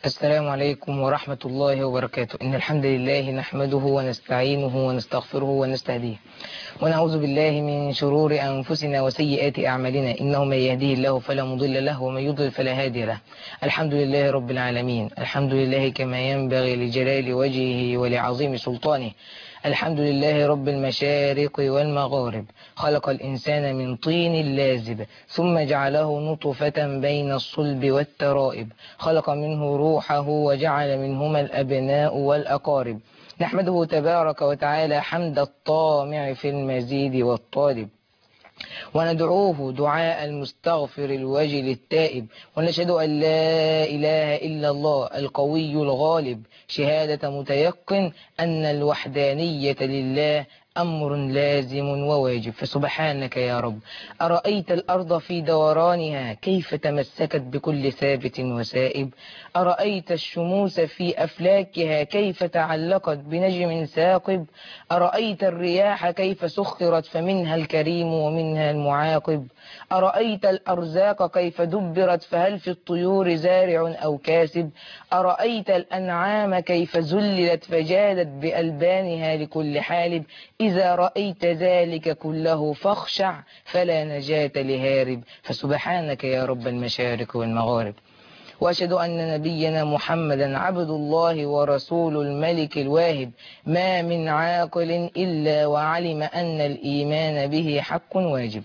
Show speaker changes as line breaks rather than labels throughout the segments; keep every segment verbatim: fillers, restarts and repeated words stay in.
السلام عليكم ورحمة الله وبركاته. إن الحمد لله نحمده ونستعينه ونستغفره ونستهديه ونعوذ بالله من شرور أنفسنا وسيئات أعمالنا، إنه من يهديه الله فلا مضل له ومن يضلل فلا هادي له. الحمد لله رب العالمين، الحمد لله كما ينبغي لجلال وجهه ولعظيم سلطانه. الحمد لله رب المشارق والمغارب، خلق الإنسان من طين لازب ثم جعله نطفة بين الصلب والترائب، خلق منه روحه وجعل منهما الأبناء والأقارب. نحمده تبارك وتعالى حمد الطامع في المزيد والطالب، وندعوه دعاء المستغفر الوجل التائب، ونشهد أن لا إله إلا الله القوي الغالب، شهادة متيقن أن الوحدانية لله أمر لازم وواجب. فسبحانك يا رب، أرأيت الأرض في دورانها كيف تمسكت بكل ثابت وسائب؟ أرأيت الشموس في أفلاكها كيف تعلقت بنجم ثاقب؟ أرأيت الرياح كيف سخرت فمنها الكريم ومنها المعاقب؟ أرأيت الأرزاق كيف دبرت فهل في الطيور زارع أو كاسب؟ أرأيت الأنعام كيف زللت فجادت بألبانها لكل حالب؟ إذا رأيت ذلك كله فاخشع فلا نجاة لهارب. فسبحانك يا رب المشارق والمغارب، وأشهد أن نبينا محمدا عبد الله ورسول الملك الواهب، ما من عاقل إلا وعلم أن الإيمان به حق واجب.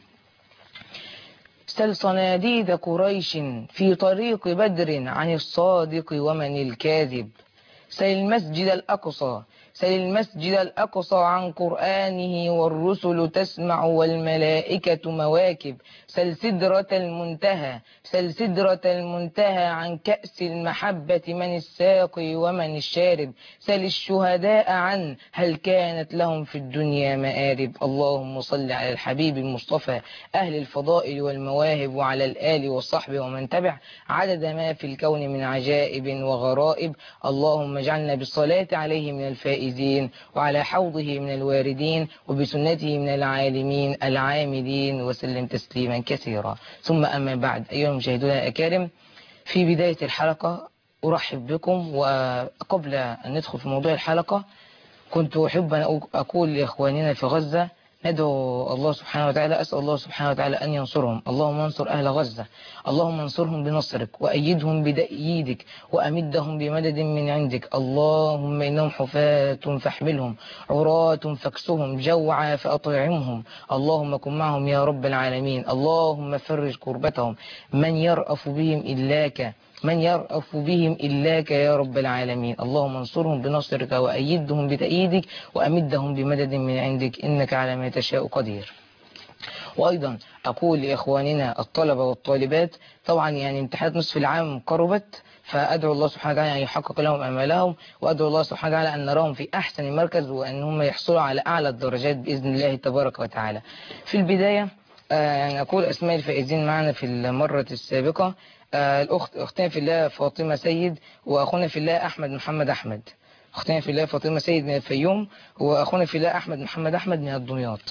سل صناديد قريش في طريق بدر عن الصادق ومن الكاذب. سل المسجد الأقصى سل المسجد الأقصى عن قرآنه والرسل تسمع والملائكة مواكب. سل سدرة المنتهى سل سدرة المنتهى عن كأس المحبة من الساقي ومن الشارب. سل الشهداء عن هل كانت لهم في الدنيا مآرب. اللهم صل على الحبيب المصطفى أهل الفضائل والمواهب، وعلى الآل والصحب ومن تبع عدد ما في الكون من عجائب وغرائب. اللهم اجعلنا بالصلاة عليه من الفائزين، وعلى حوضه من الواردين، وبسنته من العالمين العاملين، وسلم تسليما كثيرا. ثم أما بعد، أيها المشاهدون الأكارم، في بداية الحلقة أرحب بكم. وقبل أن ندخل في موضوع الحلقة كنت أحب أن أقول لإخواننا في غزة ندعو الله سبحانه وتعالى، أسأل الله سبحانه وتعالى أن ينصرهم. اللهم انصر أهل غزة، اللهم انصرهم بنصرك وأيدهم بتأييدك وأمدهم بمدد من عندك. اللهم إنهم حفاة فاحملهم، عراة فاكسهم، جوعى فأطعمهم. اللهم كن معهم يا رب العالمين. اللهم فرج كربتهم، من يرأف بهم إلاك من يرأف بهم إلاك يا رب العالمين. اللهم انصرهم بنصرك وأيدهم بتأييدك وأمدهم بمدد من عندك، إنك على ما تشاء قدير. وأيضا أقول لإخواننا الطلبة والطالبات، طبعا يعني امتحانات نصف العام قربت، فأدعو الله سبحانه وتعالى أن يحقق لهم أمالهم، وأدعو الله سبحانه وتعالى أن نراهم في أحسن مركز، وأن هم يحصلوا على أعلى الدرجات بإذن الله تبارك وتعالى. في البداية يعني أقول أسماء الفائزين معنا في المرة السابقة. الأخت أختنا في الله فاطمة سيد، وأخونا في الله أحمد محمد أحمد. أختنا في الله فاطمة سيد من الفيوم، وأخونا في الله أحمد محمد أحمد من الدمياط.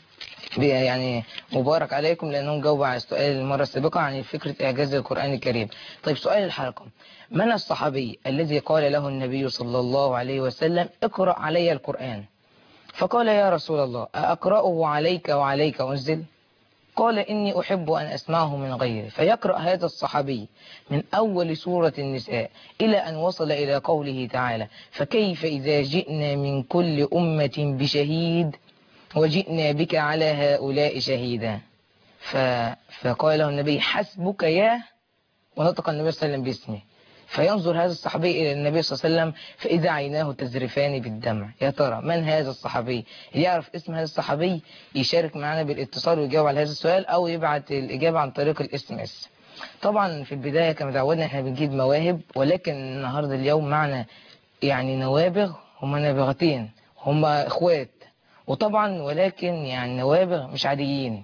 يعني مبارك عليكم لأنهم جاوبوا على السؤال المرة السابقة عن فكرة إعجاز القرآن الكريم. طيب، سؤال الحلقة: من الصحابي الذي قال له النبي صلى الله عليه وسلم اقرأ علي القرآن؟ فقال يا رسول الله أقرأه عليك وعليك أنزل؟ قال إني أحب أن أسمعه من غيري. فيقرأ هذا الصحابي من أول سورة النساء إلى أن وصل إلى قوله تعالى: فكيف إذا جئنا من كل أمة بشهيد وجئنا بك على هؤلاء شهيدا. ف... فقال له النبي حسبك يا، ونطق النبي صلى الله عليه وسلم باسمه. فينظر هذا الصحابي إلى النبي صلى الله عليه وسلم فإذا عيناه تزرفان بالدمع. يا ترى من هذا الصحابي؟ اللي يعرف اسم هذا الصحابي يشارك معنا بالاتصال ويجاوب على هذا السؤال، أو يبعت الإجابة عن طريق الاس ام اس. طبعا في البداية كما تعودنا احنا بنجيب مواهب، ولكن النهاردة اليوم معنا يعني نوابغ، هم نابغتين، هم اخوات، وطبعا ولكن يعني نوابغ مش عاديين.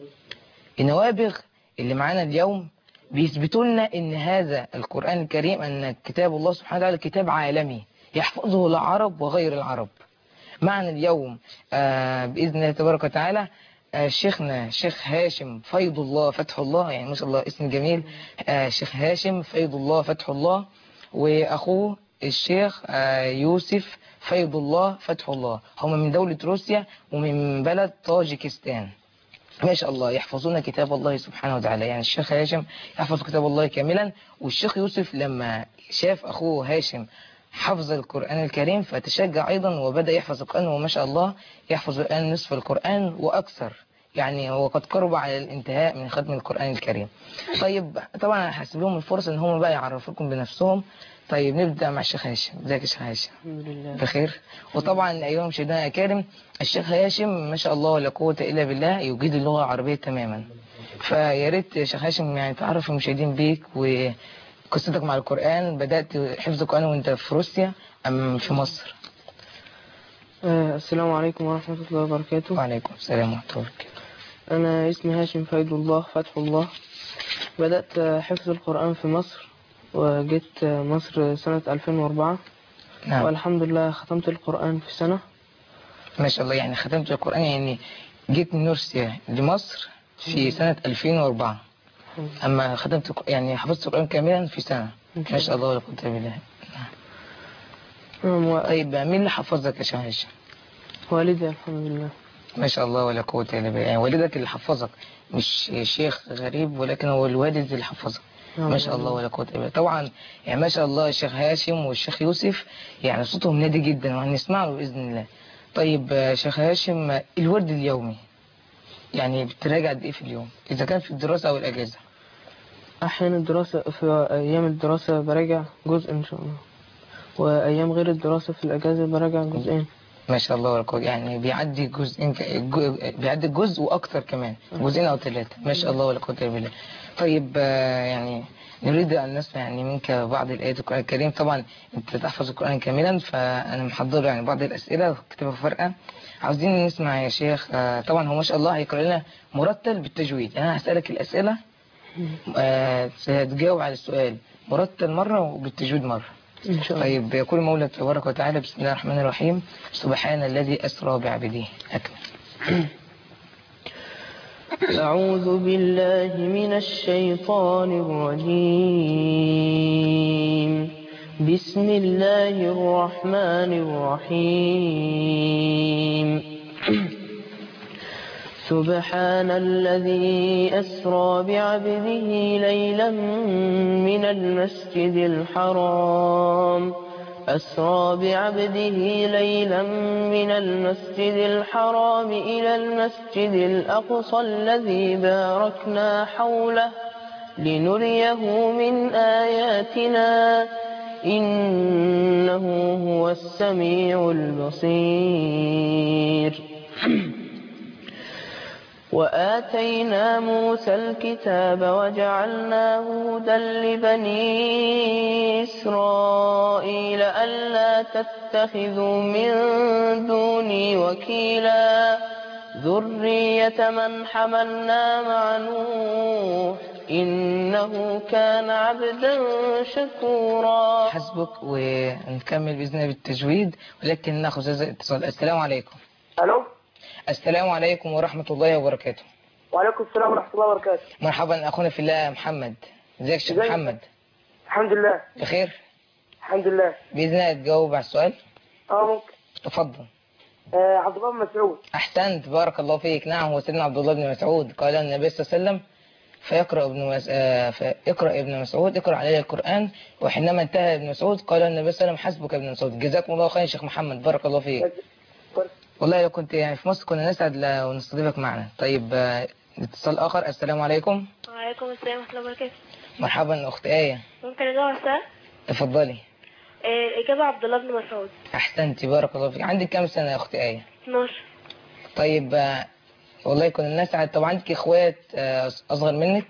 النوابغ اللي معانا اليوم بيثبتوا لنا ان هذا القرآن الكريم، ان كتاب الله سبحانه وتعالى كتاب عالمي يحفظه العرب وغير العرب. معنا اليوم آه بإذن الله تبارك وتعالى آه شيخنا شيخ هاشم فيض الله فتح الله، يعني ما شاء الله اسم جميل، آه شيخ هاشم فيض الله فتح الله. وأخوه الشيخ آه، يوسف فيض الله فتح الله. هم من دولة روسيا ومن بلد طاجيكستان. ما شاء الله يحفظون كتاب الله سبحانه وتعالى. يعني الشيخ هاشم يحفظ كتاب الله كاملا، والشيخ يوسف لما شاف أخوه هاشم حفظ القرآن الكريم فتشجع أيضا وبدأ يحفظ القرآن، وما شاء الله يحفظ الآن نصف القرآن وأكثر. يعني هو قد قرب على الانتهاء من ختم القرآن الكريم. طيب طبعا هسيب لهم الفرصة ان هم بقى يعرفوكم بنفسهم. طيب نبدأ مع الشيخ هاشم. ازيك يا شيخ هاشم؟
الحمد لله
بخير. وطبعا ايها مشاهدينا الكرام، الشيخ هاشم ما شاء الله ولا قوة الا بالله يجيد اللغة العربية تماما. فيا ريت يا شيخ هاشم يعني تعرف المشاهدين بيك وقصتك مع القرآن. بدأت حفظ القرآن وانت في روسيا ام في مصر؟
آه السلام عليكم ورحمة الله وبركاته.
وعليكم السلام ورحمة الله وبركاته.
أنا اسمي هاشم فيض الله فتح الله. بدأت آه، حفظ القرآن في مصر، وجيت آه، مصر سنة ألفين وأربعة.
نعم
والحمد لله ختمت القرآن في سنة.
ما شاء الله. يعني ختمت القرآن، يعني جيت من روسيا لمصر في سنة ألفين وأربعة، أما ختمت الق- يعني حفظت القرآن كاملا في سنة. ما شاء الله ولا قوة إلا بالله.
نعم. و-
طيب مين اللي حفظك يا شيخ هاشم؟
والدي الحمد لله.
ما شاء الله ولا قوة إلا بالله. يعني والدك اللي حفظك، مش شيخ غريب ولكن هو الوالد اللي حفظك.
نعم
ما شاء الله ولا قوة إلا بالله. طبعا يعني ما شاء الله الشيخ هاشم والشيخ يوسف يعني صوتهم نادي جدا وهنسمع له بإذن الله. طيب آه، شيخ هاشم، الورد اليومي يعني بتراجع قد إيه في اليوم إذا كان في الدراسة أو الأجازة؟
أحيانا الدراسة في أيام الدراسة براجع جزء إن شاء الله، وأيام غير الدراسة في الأجازة براجع جزئين.
ما شاء الله ولا قوة. يعني بيعدي جزئين ك... جو- بيعدي جزء واكتر كمان، جزئين او ثلاثة. ما شاء الله ولا قوة الا بالله. طيب آه، يعني نريد ان نسمع يعني منك بعض الايات القرآن الكريم. طبعا انت تحفظ القرآن كاملا، فانا محضر يعني بعض الاسئلة وكتبها فرقة. عاوزين نسمع يا شيخ. آه، طبعا هو ما شاء الله هيقرأ لنا مرتل بالتجويد. يعني انا هسألك الاسئلة، آه، هتجاوب على السؤال مرتل مرة وبالتجويد مرة.
إن شاء الله.
طيب يقول مولى تبارك وتعالى: بسم الله الرحمن الرحيم، سبحان الذي أسرى بعبده. أكمل.
أعوذ بالله من الشيطان الرجيم. بسم الله الرحمن الرحيم. سبحان الذي أسرى بعبده ليلا من المسجد الحرام أسرى بعبده ليلا من المسجد الحرام إلى المسجد الأقصى الذي باركنا حوله لنريه من آياتنا إنه هو السميع البصير. وآتينا موسى الكتاب وجعلناه هدى لبني إسرائيل ألا تتخذوا من دوني وكيلا ذرية من حملنا مع نوح إنه كان عبدا شكورا.
حسبك، ونكمل بإذن الله بالتجويد، ولكن ناخذ هذا الاتصال. السلام عليكم.
الو.
السلام عليكم ورحمة الله وبركاته.
وعليكم السلام ورحمه الله وبركاته.
مرحبا أخونا في الله محمد. ازيك يا شيخ
ازيك؟
محمد؟
الحمد لله.
بخير
الحمد لله.
بإذن الله تجاوب على السؤال.
اه ممكن.
تفضل.
آه عبد الله بن مسعود.
أحسنت، بارك الله فيك. نعم، هو سيدنا عبد الله بن مسعود. قال النبي صلى الله عليه وسلم: فيقرأ ابن مس... آه، فيقرأ ابن مسعود اقرأ علي القرآن. وحينما انتهى ابن مسعود قال النبي صلى الله عليه وسلم: حسبك ابن مسعود. جزاكم الله خير يا شيخ محمد، بارك الله فيك. والله لو كنت يعني في مصر كنا نسعد لو نستضيفك معنا. طيب آه، اتصال آخر. السلام عليكم.
وعليكم السلام ورحمة الله وبركاته.
مرحبا أخت آية.
ممكن أجاوب على السؤال؟
تفضلي.
آه، الإجابة عبد الله بن مسعود.
أحسنتي، بارك الله فيك. عندك كام سنة يا أخت آية؟
اتناشر.
طيب آه، والله كنا نسعد. طب عندك إخوات آه، أصغر منك؟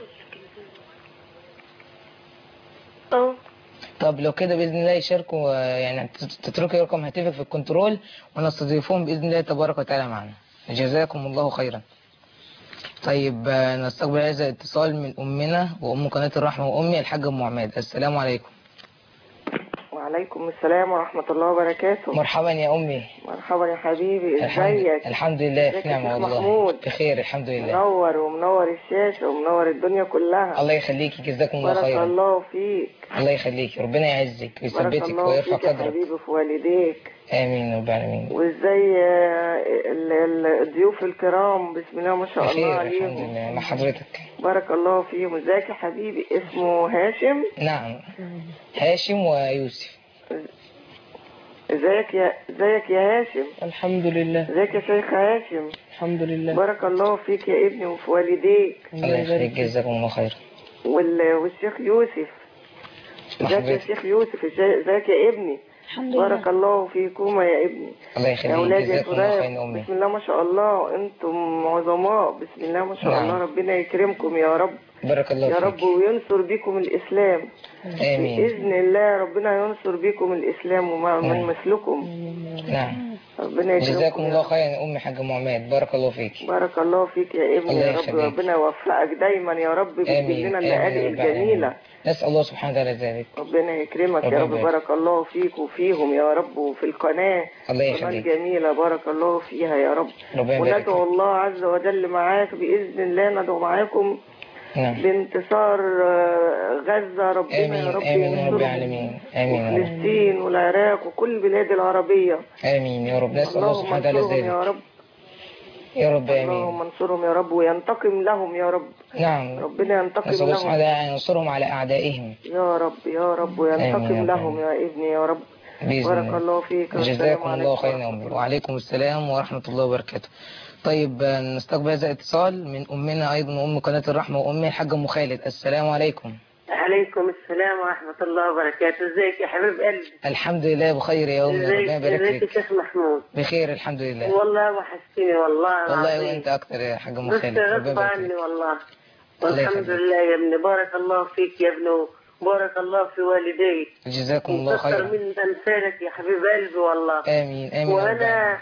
اه.
طب لو كده بإذن الله يشاركوا، آه، يعني تتركي رقم هاتفك في الكنترول ونستضيفهم بإذن الله تبارك وتعالى معنا. جزاكم الله خيرا. طيب آه، نستقبل هذا الاتصال من أمنا وأم قناة الرحمة وأمي الحاجة أم عماد. السلام عليكم.
وعليكم وعليكم السلام ورحمة الله وبركاته.
مرحبا يا أمي.
مرحبا يا حبيبي،
الحمد,
ازيك؟
الحمد لله في
ازيك يا
نعمة
شيخ
والله.
محمود؟
بخير الحمد لله.
منور ومنور الشاشة ومنور الدنيا كلها.
الله يخليكي، جزاكم الله
بارك
خيرا.
الله فيك.
الله يخليكي، ربنا يعزك
بارك
ويثبتك
الله
ويرفع
فيك يا
قدرك.
حبيبي في والديك.
آمين رب العالمين.
وازاي آه، ال- ال- الضيوف الكرام بسم الله ما شاء الله
بخير الحمد
عليهم.
لله مع حضرتك.
بارك الله فيهم. ازيك يا حبيبي؟ اسمه هاشم.
نعم هاشم ويوسف.
ازيك يا ازيك يا هاشم؟
الحمد لله.
ازيك يا شيخ هاشم؟
الحمد لله.
بارك الله فيك يا ابني وفي والديك.
الله يخليك، جزاكم الله خيرا.
وال- والشيخ يوسف. ازيك يا
حضرتك.
شيخ يوسف؟ ازيك يا ابني؟
الحمد لله.
بارك الله فيكما يا ابني.
الله
يا
يخليك،
اولاد يا
جزاكم الله
شباب
خيرا أمي.
بسم الله ما شاء الله، انتم عظماء بسم الله ما شاء
نعم.
الله. ربنا يكرمكم يا رب
بارك الله
يا
فيك.
رب وينصر بكم الاسلام
آمين.
باذن الله. ربنا ينصر بكم الاسلام وما من
نعم.
مثلكم.
نعم
ربنا يكرمكم
جزاكم
يا
الله
رب.
خيرا يا أمي حاج معماد، بارك الله فيك.
بارك الله فيك يا ابني
الله
يا رب.
يخليك.
ربنا يوفقك دايما يا رب ويجيب
آمين
لنا
آمين
المآدئ
يا رب العالمين.
الجميلة.
نسأل الله سبحانه وتعالى ذلك.
ربنا يكرمك يا
ربنا
رب.
يبارك.
بارك الله فيك وفيهم يا رب وفي القناة.
الله
قناة
يخليك.
جميلة بارك الله فيها يا رب.
ربنا يبارك
وندعو
فيك.
الله عز وجل معاك بإذن الله. ندعو معاكم
نعم
بانتصار آه، غزة. ربنا يا
آمين
رب
آمين يا رب
ينصرهم.
العالمين. آمين يا رب.
وفلسطين والعراق وكل البلاد العربية.
آمين يا رب. نسأل الله
اللهم
سبحانه وتعالى
انصرهم يا
ذلك.
رب.
يا رب
اللهم
آمين.
انصرهم يا رب وينتقم لهم يا رب.
نعم
ربنا ينتقم
نسأل الله سبحانه
لهم
وتعالى أن ينصرهم على أعدائهم
يا رب يا رب
آمين
وينتقم
يا
لهم
رب.
يا ابني يا رب.
بإذن
بارك
الله.
الله فيك. والسلام
جزاكم
عليكم
الله خيرا يا
ورحمة
أمي.
الله.
وعليكم السلام ورحمة الله وبركاته. طيب آه، نستقبل هذا الاتصال من أمنا أيضا أم قناة الرحمة وأمي الحاجة أم خالد. السلام عليكم.
عليكم السلام ورحمة الله وبركاته. ازيك يا حبيب قلبي؟
الحمد لله بخير يا أمي،
ازيك
ربنا يبارك
ازيك يا
لك.
شيخ محمود؟
بخير الحمد لله.
والله وحشتني والله
والله
العظيم.
وأنت أكتر يا حاجة أم
بس
خالد، ربنا
غصب
يبارك
عني
لك.
والله.
الله
والحمد
يخليك.
لله يا ابني. بارك الله فيك يا ابني وبارك الله في والديك.
جزاكم الله
وكثر
خيرا.
من أمثالك يا حبيب قلبي والله.
آمين آمين يا رب
وأنا
العالمين.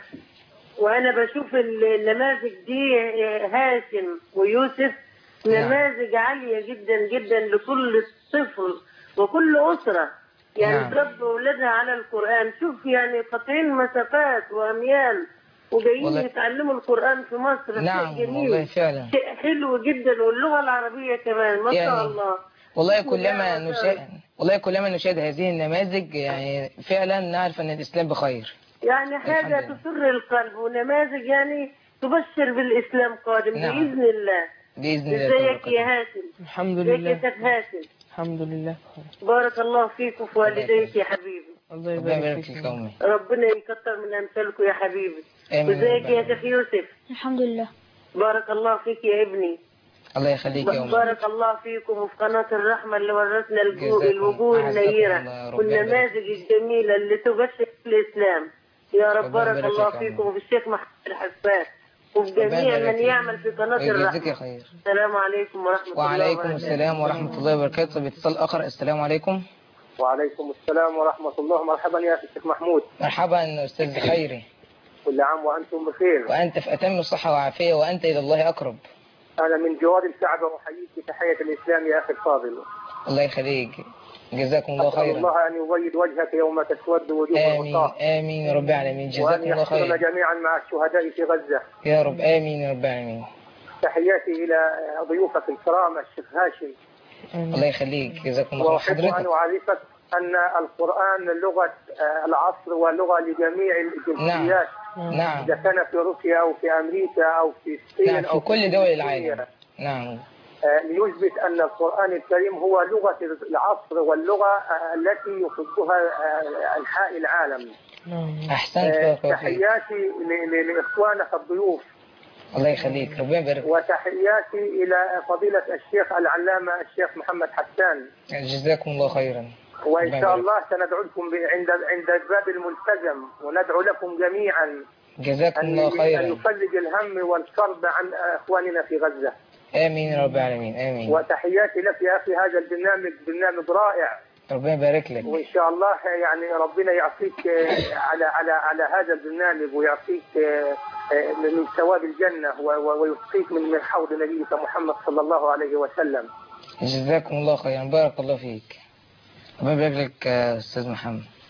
وأنا بشوف النماذج دي هاشم ويوسف
نعم.
نماذج عالية جدا جدا لكل طفل وكل أسرة يعني
نعم.
تربي أولادها على القرآن. شوف يعني قاطعين مسافات وأميال وجايين
والله.
يتعلموا القرآن في مصر.
نعم
شيء جميل،
والله فعلا.
شيء حلو جدا واللغة العربية كمان ما شاء
يعني
الله.
والله
بسم الله
كلما
ما شاء
نشاهد
الله.
والله كلما نشاهد هذه النماذج يعني فعلا نعرف أن الإسلام بخير.
يعني حاجة
الحمد لله.
تسر القلب ونماذج يعني تبشر بالإسلام قادم
نعم.
بإذن الله.
بإذن الله
ازيك
تبارك
يا
وتعالى.
هاشم؟
الحمد
ازيك يا
لله.
شيخ هاشم؟
الحمد لله.
بارك الله فيك وفي والديك يا حبيبي.
الله
ربنا
يبارك
يبارك
فيك.
فيك يا أمي.
ربنا يكتر من أمثالكم يا حبيبي.
آمين يا
ازيك
رب
يا
العالمين.
شيخ يوسف؟
الحمد لله.
بارك الله فيك يا ابني.
الله يخليك يا أمي.
بارك الله فيكم وفي قناة الرحمة اللي ورثنا الجو-
جزاكم.
الوجوه
أعزكم الله
النيرة
يا رب.
والنماذج الجميلة اللي تبشر الإسلام يا رب.
ربنا
بارك
يبارك
الله
فيك يا
فيكم
عم.
وفي الشيخ محمد الحسان وفي
ربنا
جميع
يبارك
من
فيك.
يعمل في قناة
ويجزيك
الرحمة.
خير.
السلام عليكم ورحمة الله
وعليكم
وبركاته.
السلام ورحمة الله وبركاته. باتصال آخر. السلام عليكم.
وعليكم السلام ورحمة الله. مرحبا يا شيخ محمود.
مرحبا أستاذ خيري.
كل عام وأنتم بخير.
وأنت في أتم صحة وعافية وأنت إلى الله أقرب.
أنا من جوار الكعبة أحييك بتحية الإسلام يا أخي الفاضل.
الله يخليك. جزاكم الله
أسأل
خيرا.
الله أن يبيض وجهك يوم تسود وجوه
آمين
العصاة.
آمين يا رب العالمين.
وأن
جزاكم الله
يحشرنا
خيرا
جميعا مع الشهداء في غزة.
يا رب. آمين يا رب العالمين.
تحياتي إلى ضيوفك الكرام الشيخ هاشم.
الله يخليك. جزاكم الله خير.
وأحب أن
حضرتك
أعرفك أن القرآن لغة العصر ولغة لجميع الجنسيات.
نعم
إذا كان في روسيا أو في أمريكا أو في الصين
نعم
أو
في كل دول العالم. نعم
آه، ليثبت أن القرآن الكريم هو لغة العصر واللغة آه، التي يحبها آه، أنحاء العالم.
أحسنت.
آه،
بارك الله فيك.
تحياتي ل- ل- لإخوانك الضيوف
الله يخليك. ربنا يبارك.
وتحياتي إلى فضيلة الشيخ العلامة الشيخ محمد حسان.
جزاكم الله خيرا.
وإن شاء الله سندعو لكم ب- عند عند باب الملتزم وندعو لكم جميعا
جزاكم
أن
الله
أن
خيرا.
يفرج الهم والكرب عن إخواننا في غزة.
آمين يا رب العالمين. آمين.
وتحياتي لك يا أخي. هذا البرنامج برنامج رائع
ربنا يبارك لك.
وإن شاء الله يعني ربنا يعطيك آه، على على على هذا البرنامج ويعطيك آه، آه، من ثواب الجنة و- و- ويسقيك من من حوض نبيك محمد صلى الله عليه وسلم.
جزاكم الله خيرا. بارك الله فيك. ربنا يبارك لك يا أستاذ محمد.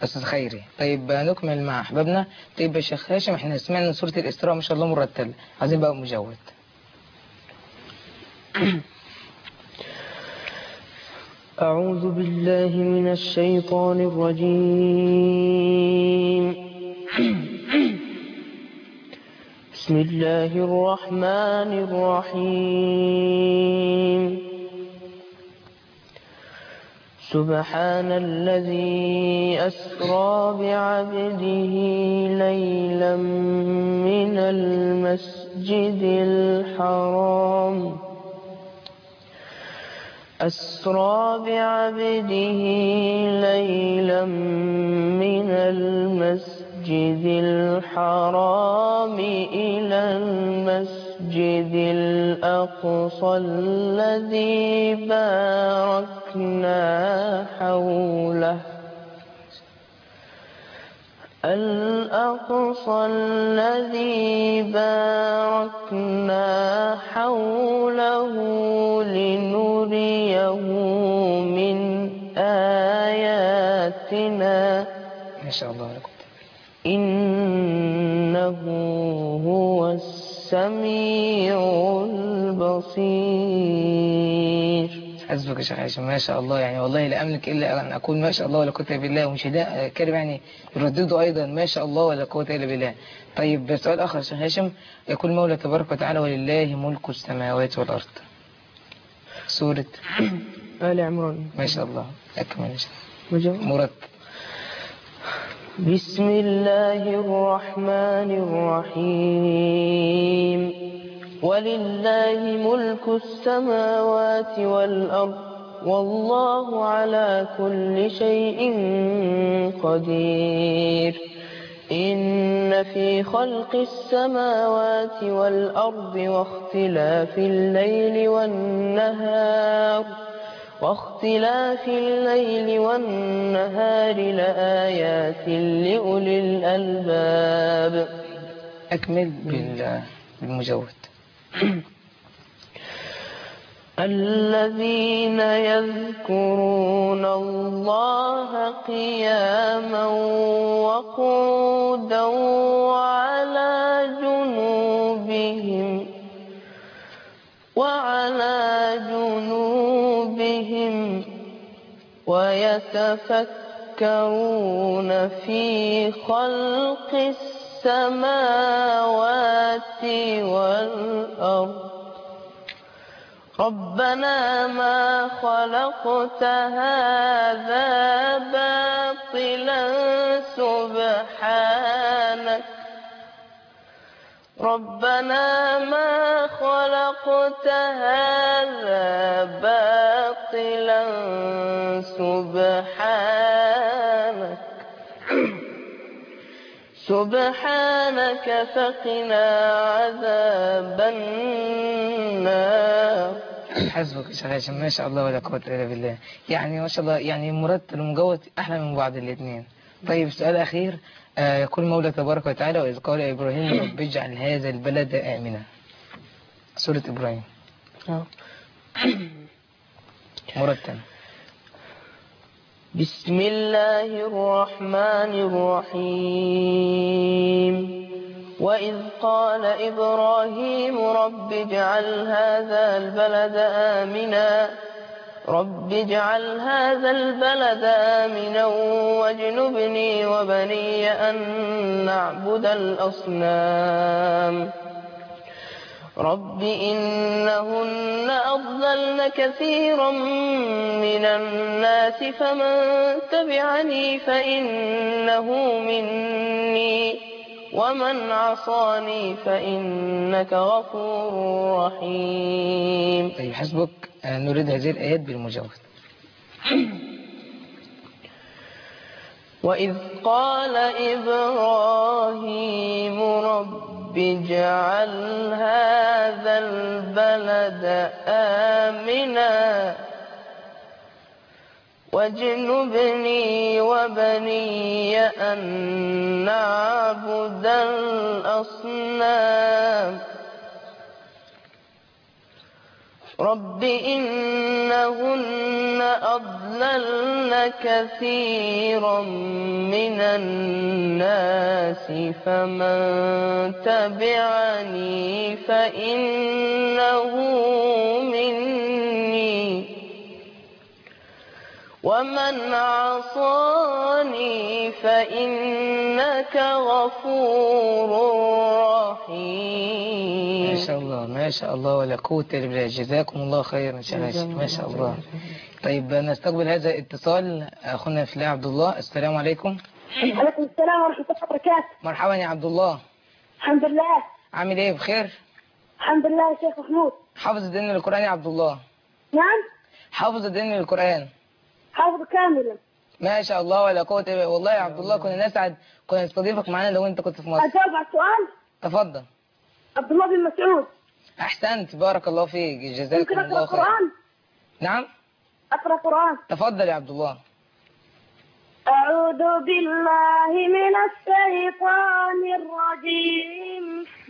أستاذ خيري. طيب نكمل مع أحبابنا. طيب يا شيخ هاشم، احنا سمعنا سورة الإسراء ما شاء الله مرتلة، عايزين بقى مجود.
أعوذ بالله من الشيطان الرجيم. بسم الله الرحمن الرحيم. سبحان الذي أسرى بعبده ليلا من المسجد الحرام أسرى بعبده ليلا من المسجد الحرام إلى المسجد الأقصى الذي باركنا حوله الأقصى الذي باركنا حوله لنريه من آياتنا
ما شاء الله لكم.
إنه هو السميع البصير.
حسبك يا شيخ هاشم، ما شاء الله. يعني والله لا أملك إلا أن أقول ما شاء الله ولا قوة إلا بالله، ومشاهداء كريم يعني يرددوا أيضا ما شاء الله ولا قوة إلا بالله. طيب سؤال آخر يا شيخ هاشم، يقول المولى تبارك وتعالى ولله ملك السماوات والأرض. سورة
آل عمران.
ما شاء الله. أكمل يا شيخ.
مجرد.
مرتب.
بسم الله الرحمن الرحيم. ولله ملك السماوات والأرض والله على كل شيء قدير. إن في خلق السماوات والأرض واختلاف الليل والنهار واختلاف الليل والنهار لآيات لأولي الألباب.
أكمل بالمجود.
الذين يذكرون الله قياما وقعودا وعلى جنوبهم وعلى جنوبهم ويتفكرون في خلق السماوات والأرض ربنا ما خلقت هذا باطلا سبحانك ربنا ما خلقت هذا باطلا سبحانك سبحانك فقنا عذاب النار.
حسبك يا شيخ هاشم، ما شاء الله ولا قوة إلا بالله. يعني ما شاء الله، يعني مرتل ومجود أحلى من بعض الاثنين. طيب سؤال أخير. آه يقول المولى تبارك وتعالى وإذ قال إبراهيم رب اجعل هذا البلد آمنا. سورة إبراهيم. مرتل.
بسم الله الرحمن الرحيم. وإذ قال إبراهيم رب اجعل هذا البلد آمنا رب اجعل هذا البلد آمنا واجنبني وبني أن نعبد الأصنام رب إنهن أضللن كثيرا من الناس فمن تبعني فإنه مني ومن عصاني فإنك غفور رحيم.
طيب حسبك. نريد هذه الآيات بالمجود.
وإذ قال إبراهيم رب اجعل هذا البلد آمنا واجنبني وبني أن نعبد الأصنام رب إنهن أضللن كثيرا من الناس فمن تبعني فإنه مني ومن عصاني فإنك غفور رحيم.
ما شاء الله ما شاء الله ولا قوة إلا بالله. جزاكم الله خيرا شباب ما شاء الله. طيب نستقبل هذا الاتصال أخونا في الله عبد الله. السلام عليكم.
عليكم السلام ورحمة الله وبركاته.
مرحبا يا عبد الله.
الحمد لله.
عامل ايه؟ بخير؟
الحمد لله يا شيخ محمود.
حافظ الدين للقرآن يا عبد الله؟
نعم.
حافظ الدين للقرآن؟
حافظ كاملا.
ما شاء الله ولا قوة إلا بالله. والله يا عبد الله كنا نسعد كنا نستضيفك معانا لو انت كنت في مصر.
أجاوب على السؤال؟
تفضل.
عبد الله بن مسعود.
أحسنت بارك الله فيك جزاكم
ممكن
الله
أقرأ
خير.
قرآن؟
نعم.
أقرأ قرآن.
تفضل يا عبد الله.
أعوذ بالله من الشيطان الرجيم.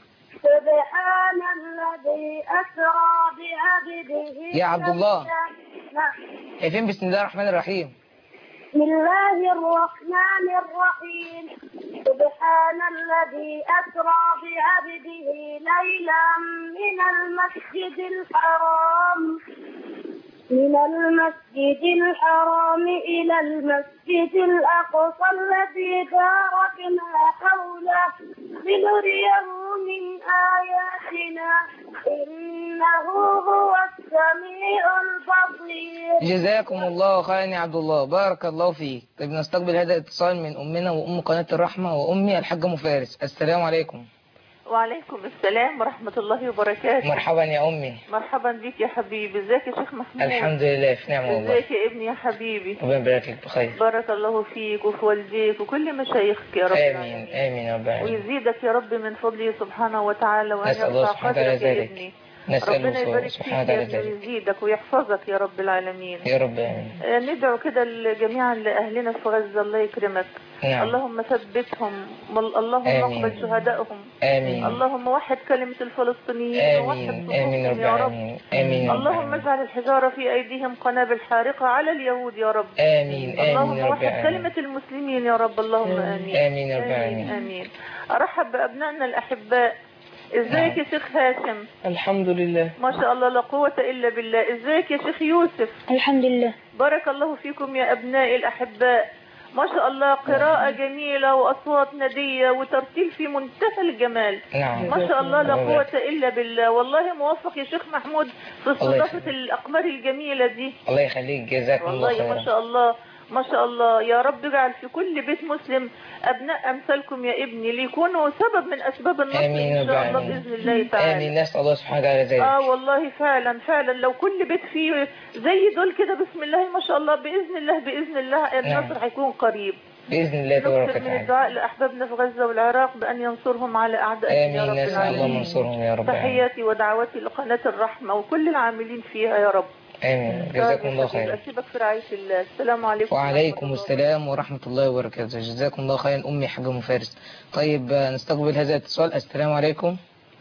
سبحان الذي أسرى بعبده.
يا عبد الله.
نعم.
فين بسم الله الرحمن الرحيم؟
بسم الله الرحمن الرحيم. سبحان الذي أسرى بعبده ليلا من المسجد الحرام من المسجد الحرام إلى المسجد الأقصى الذي باركنا حوله لنريه من آياتنا إنه هو السميع البصير.
جزاكم الله خيرا يا عبد الله بارك الله فيك. طيب نستقبل هذا الاتصال من أمنا وأم قناة الرحمة وأمي الحاجة أم فارس. السلام عليكم.
وعليكم السلام ورحمة الله وبركاته.
مرحبا يا أمي.
مرحبا بك يا حبيبي. ازيك يا شيخ محمود؟
الحمد لله في نعمة والله.
ازيك يا ابني يا حبيبي؟
ربنا يبارك لك بخير.
بارك الله فيك وفي والديك وكل مشايخك يا رب.
آمين آمين يا رب العالمين.
ويزيدك يا رب من فضله سبحانه وتعالى وأن
نسأل الله
يرفع
سبحانه وتعالى
قدرك يا
ذلك.
ابني.
نسأل
ربنا
الله
يبارك فيك
سبحانه
يا
وتعالى
ابني
ذلك.
ويزيدك ويحفظك يا رب العالمين.
يا رب آمين.
آه، ندعو كده جميعا لأهلنا في غزة الله يكرمك.
نعم.
اللهم ثبتهم اللهم اقبل شهدائهم.
آمين.
اللهم وحد كلمة الفلسطينيين
آمين
ووحد
آمين
صفوفهم
رب
يا رب.
العالمين. آمين رب
اللهم
العالمين.
اجعل الحجارة في أيديهم قنابل حارقة على اليهود يا رب.
آمين آمين
اللهم
رب
وحد
العالمين.
كلمة المسلمين يا رب. اللهم آمين.
آمين يا رب العالمين.
آمين, آمين. أرحب بأبنائنا الأحباء. ازيك يا شيخ هاشم؟
الحمد لله.
ما شاء الله لا قوة إلا بالله. ازيك يا شيخ يوسف؟
الحمد لله.
بارك الله فيكم يا أبنائي الأحباء. ما شاء الله قراءة جميلة وأصوات ندية وترتيل في منتهى الجمال.
نعم.
ما شاء الله لا قوة إلا بالله. والله موفق يا شيخ محمود في استضافة الأقمار الجميلة دي.
الله يخليك جزاكم الله
والله
خيرا.
ما شاء الله ما شاء الله. يا رب اجعل في كل بيت مسلم أبناء أمثالكم يا ابني ليكونوا سبب من أسباب النصر
آمين
إن شاء الله
آمين.
بإذن الله تعالى.
آمين نسأل الله سبحانه وتعالى ذلك.
اه والله فعلا فعلا لو كل بيت فيه زي دول كده بسم الله ما شاء الله بإذن الله بإذن الله النصر هيكون قريب
بإذن الله تبارك
نكتب من
وتعالى.
الدعاء لأحبابنا في غزة والعراق بأن ينصرهم على أعدائهم يا رب
آمين نسأل الله
العالمين.
منصورهم يا رب العالمين.
تحياتي ودعواتي لقناة الرحمة وكل العاملين فيها يا رب.
آمين جزاكم الله خيرا.
أسيبك في رعاية الله. السلام عليكم.
وعليكم السلام ورحمة الله وبركاته. جزاكم الله خيرا أمي حاجة أم فارس. طيب نستقبل هذا الاتصال. السلام عليكم.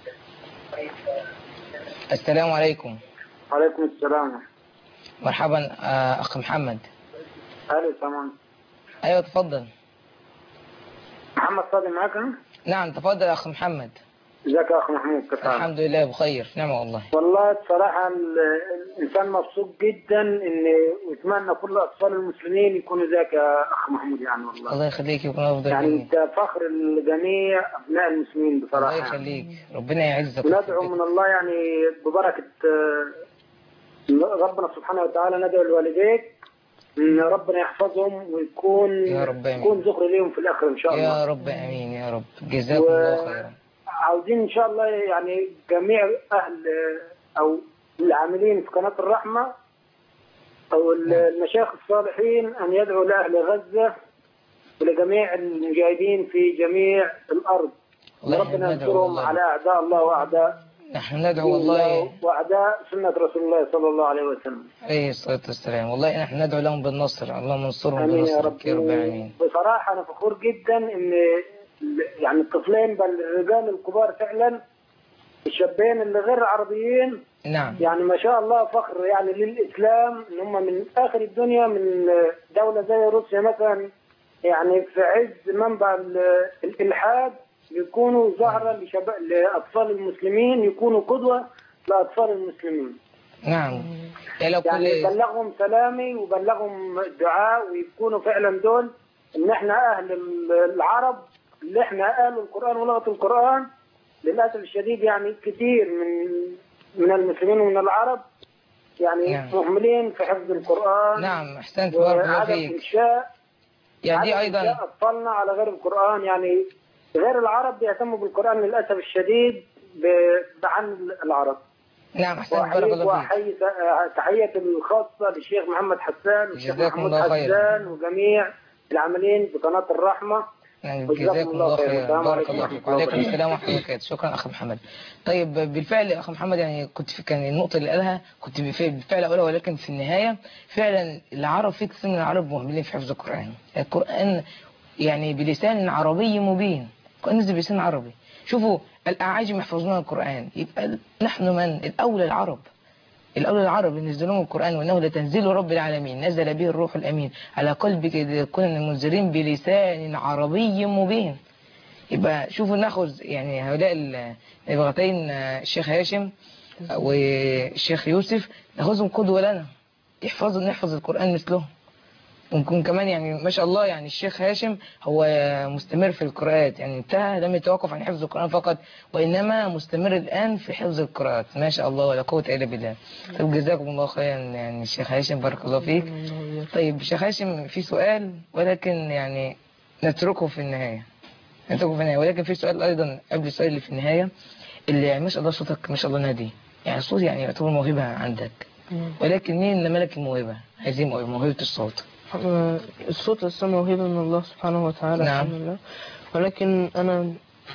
السلام عليكم.
وعليكم السلام.
مرحبا أخ محمد.
أهلا سلام.
أيوة تفضل.
محمد صادق معك؟
نعم تفضل يا أخ محمد.
ازيك يا أخ محمود كيف حالك؟
الحمد لله بخير نعمة والله.
والله بصراحة الإنسان مبسوط جدا إن ويتمنى كل أطفال المسلمين يكونوا زيك يا أخ محمود يعني والله.
الله يخليك يكون أفضل
يعني
مني.
أنت فخر لجميع أبناء المسلمين بصراحة.
الله يخليك ربنا يعزك.
وندعو من الله يعني ببركة ربنا سبحانه وتعالى ندعو لوالديك إن ربنا يحفظهم ويكون
يا رب آمين.
يكون ذخر ليهم في الآخر إن شاء الله.
يا رب آمين يا رب جزاكم
و...
الله خيرا.
عاوزين إن شاء الله يعني جميع أهل أو العاملين في قناة الرحمة أو المشايخ الصالحين أن يدعوا لأهل غزة ولجميع المجاهدين في جميع الأرض. ربنا ينصرهم على أعداء الله وأعداء
نحن ندعو والله
وأعداء سنة رسول الله صلى الله عليه وسلم
عليه الصلاة والسلام. والله نحن ندعو لهم بالنصر. اللهم انصرهم
آمين يا
بنصرك
رب.
يا رب العالمين.
بصراحة أنا فخور جدا إن يعني الطفلين بل الرجال الكبار فعلا الشابين اللي غير عربيين
نعم.
يعني ما شاء الله فخر يعني للإسلام إن هم من آخر الدنيا، من دولة زي روسيا مثلا، يعني في عز منبع ال- الإلحاد يكونوا زهرة لشباب لأطفال المسلمين، يكونوا قدوة لأطفال المسلمين.
نعم. يعني لو
يعني
كل
بلغهم سلامي وبلغهم الدعاء، ويكونوا فعلا دول ان احنا اهل العرب اللي احنا اهل القران ولغه القران. للاسف الشديد يعني كثير من من المسلمين ومن العرب يعني
نعم.
مهملين في حفظ القران.
نعم، احسنت، بارك الله
وعدم
فيك.
انشاء
يعني دي
عدم
ايضا
انشاء اطفالنا على غير القران. يعني غير العرب بيهتموا بالقران للاسف الشديد ب- عن العرب.
نعم، احسنت، بارك
واحيي
الله فيك.
واحيي تحية الخاصة للشيخ محمد حسان والشيخ
جزاكم
محمود
الله خيرا.
حسان وجميع العاملين بقناة الرحمة.
يعني
وجزاكم
جزاكم
الله
الله
خيرا.
خيرا،
السلام
بارك
عليكم
الله
ورحمة
فيك.
الله
وعليكم
وبركاته.
السلام ورحمه الله وبركاته. شكرا اخ محمد. طيب بالفعل اخ محمد، يعني كنت في كان النقطه اللي قالها كنت بالفعل بالفعل اقولها، ولكن في النهايه فعلا العرب في كثير من العرب مهملين في حفظ القران. القران يعني بلسان عربي مبين، القران نزل بلسان عربي. شوفوا الاعاجم يحفظون القران، يبقى نحن من الاولى العرب الأولى العرب نزل لهم القرآن، وإنه لتنزيل رب العالمين نزل به الروح الأمين على قلبك ليكون المنذرين بلسان عربي مبين. يبقى شوفوا ناخذ يعني هؤلاء اللغتين، الشيخ هاشم والشيخ يوسف، ناخذهم قدوة لنا، يحفظوا نحفظ القرآن مثلهم. ونكون كمان يعني ما شاء الله، يعني الشيخ هاشم هو مستمر في القراءات، يعني انتهى لم يتوقف عن حفظ القرآن فقط، وإنما مستمر الآن في حفظ القراءات، ما شاء الله ولا قوة إلا بالله. طيب جزاكم الله خيرا يعني الشيخ هاشم، بارك الله فيك. طيب الشيخ هاشم في سؤال، ولكن يعني نتركه في النهاية نتركه في النهاية ولكن في سؤال أيضا قبل السؤال اللي في النهاية، اللي ما شاء الله صوتك ما شاء الله نادي، يعني صوت يعني يعتبر موهبة عندك، ولكن مين اللي ملك الموهبة؟ عايزين موهبة الصوت.
الصوت أصلا موهبة من الله سبحانه وتعالى.
نعم.
الحمد لله. ولكن أنا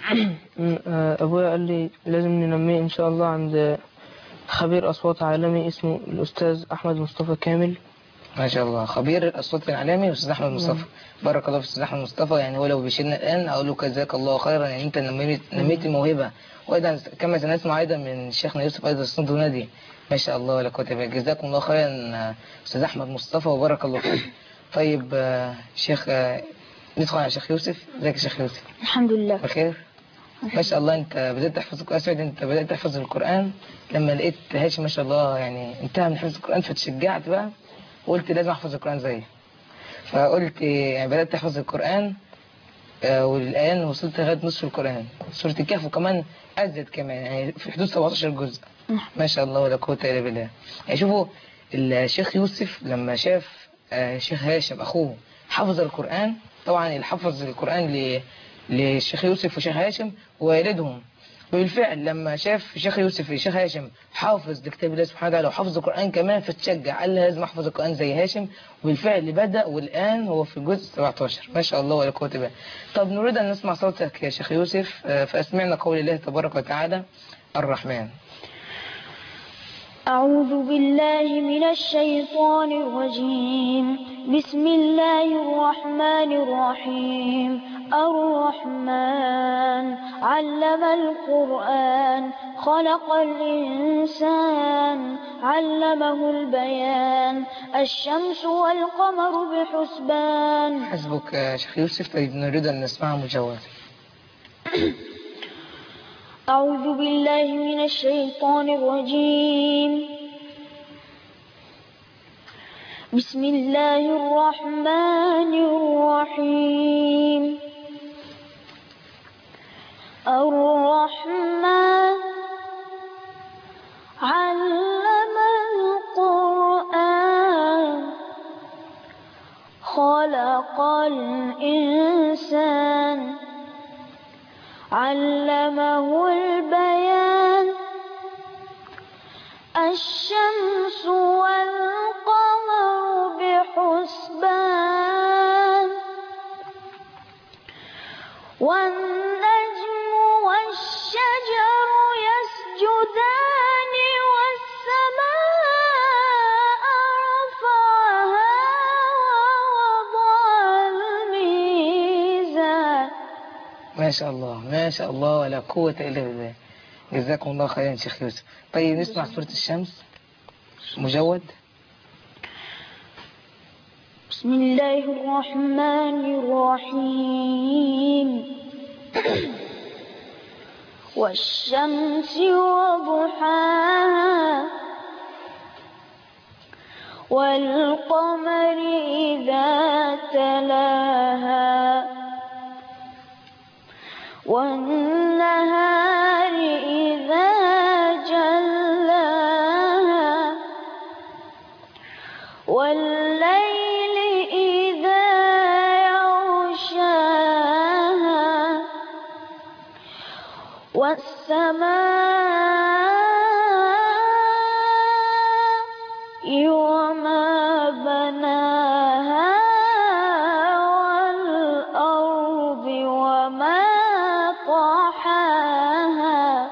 أبويا قال لي لازم ننميه إن شاء الله عند خبير أصوات عالمي اسمه الأستاذ أحمد مصطفى كامل.
ما شاء الله، خبير الأصوات الإعلامي الأستاذ أحمد مصطفى. بارك الله في الأستاذ أحمد مصطفى. يعني هو لو بيشيلنا الآن أقول له جزاك الله خيرا، يعني أنت نميت نميت الموهبة. وأيضا كما سنسمع أيضا من شيخنا يوسف أيضا الصوت نادي، ما شاء الله ولا قوة إلا بالله. جزاكم الله خيرا أستاذ أحمد مصطفى وبارك الله فيك. طيب شيخ، ندخل على شيخ يوسف. ازيك يا شيخ يوسف؟
الحمد لله
بخير ما شاء الله. انت بدأت تحفظ القرآن سعيد، انت بدأت تحفظ القرآن لما لقيت هاشم ما شاء الله يعني انتهى من حفظ القرآن، فتشجعت بقى وقلت لازم احفظ القرآن زيه. فقلت يعني بدأت تحفظ القرآن آه والآن وصلت لغاية نصف القرآن، سورة الكهف، وكمان أزيد كمان يعني في حدود سبعتاشر جزء. ما شاء الله ولا قوة إلا بالله. يعني شوفوا الشيخ يوسف لما شاف آه الشيخ هاشم أخوه حفظ القرآن، طبعا اللي حفظ القرآن ل للشيخ يوسف وشيخ هاشم ووالدهم، وبالفعل لما شاف الشيخ يوسف الشيخ هاشم حافظ لكتاب الله سبحانه وتعالى وحافظ القرآن كمان، فتشجع قال لازم احفظ القرآن زي هاشم، وبالفعل بدأ والآن هو في الجزء سبعتاشر. ما شاء الله ولا قوة الا بالله. طب نريد أن نسمع صوتك يا شيخ يوسف، فأسمعنا قول الله تبارك وتعالى الرحمن.
أعوذ بالله من الشيطان الرجيم. بسم الله الرحمن الرحيم. الرحمن علم القرآن خلق الإنسان علمه البيان الشمس والقمر بحسبان.
حسبك يا شيخ يوسف. طيب نريد أن نسمعها مجوزة.
أعوذ بالله من الشيطان الرجيم. بسم الله الرحمن الرحيم. الرحمن علم القرآن خلق الإنسان علمه البيان الشمس والقمر بحسبان والنجم والشجر يسجدان والسماء رفعها ووضع الميزان.
ما شاء الله ما شاء الله ولا قوة إلا بالله. جزاكم الله خيرا شيخ يوسف. طيب نسمع سورة الشمس مجود.
بسم الله الرحمن الرحيم والشمس وضحاها والقمر إذا تلاها والنهار إذا جلاها والليل إذا يغشاها والسماء وما بناها والأرض وما طحاها.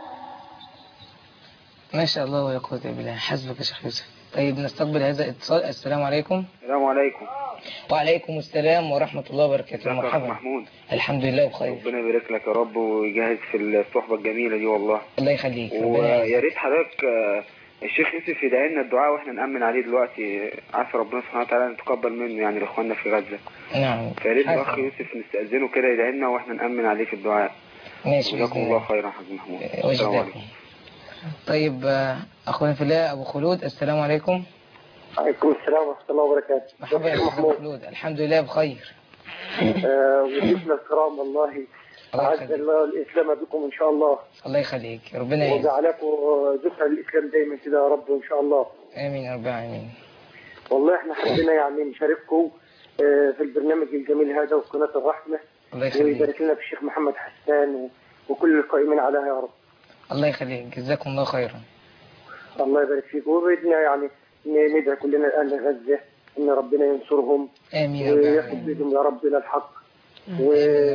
ما شاء الله ولا قوة إلا بالله. حسبك يا شيخ يوسف. طيب نستقبل هذا الاتصال. السلام عليكم.
السلام عليكم.
وعليكم السلام ورحمة الله وبركاته.
مرحبا محمود.
الحمد لله بخير.
ربنا يبارك لك يا رب ويجهز في الصحبة الجميلة دي والله.
الله يخليك.
ويا ريت حضرتك الشيخ يوسف يدعي لنا الدعاء واحنا نأمن عليه دلوقتي، عسى ربنا سبحانه وتعالى ان يتقبل منه يعني لاخواننا في غزة.
نعم.
فيا ريت الاخ يوسف نستأذنه كده يدعي لنا واحنا نأمن عليه في الدعاء.
ماشي.
جزاكم الله خيرا يا حاج محمود. السلام عليكم.
طيب اخونا في الله ابو خلود، السلام عليكم.
وعليكم السلام ورحمة الله وبركاته.
مرحبا يا ابو خلود. الحمد لله بخير.
وضيوفنا الكرام والله أعز الله الإسلام بكم إن شاء الله.
الله يخليك. ربنا يعزك.
وجعلكم دفع الإسلام دايما كده يا رب إن شاء الله.
آمين يا رب العالمين.
والله إحنا حبينا يعني نشارككم في البرنامج الجميل هذا وقناة الرحمة.
الله يخليك.
ويبارك لنا بالشيخ محمد حسان وكل القائمين عليها يا رب.
الله يخليك. جزاكم الله خيرا.
الله يبارك فيك. وبدنا يعني ندعي كلنا الآن لغزة إن ربنا ينصرهم.
آمين يا رب العالمين.
وياخذ بيدهم يا رب إلى الحق. و...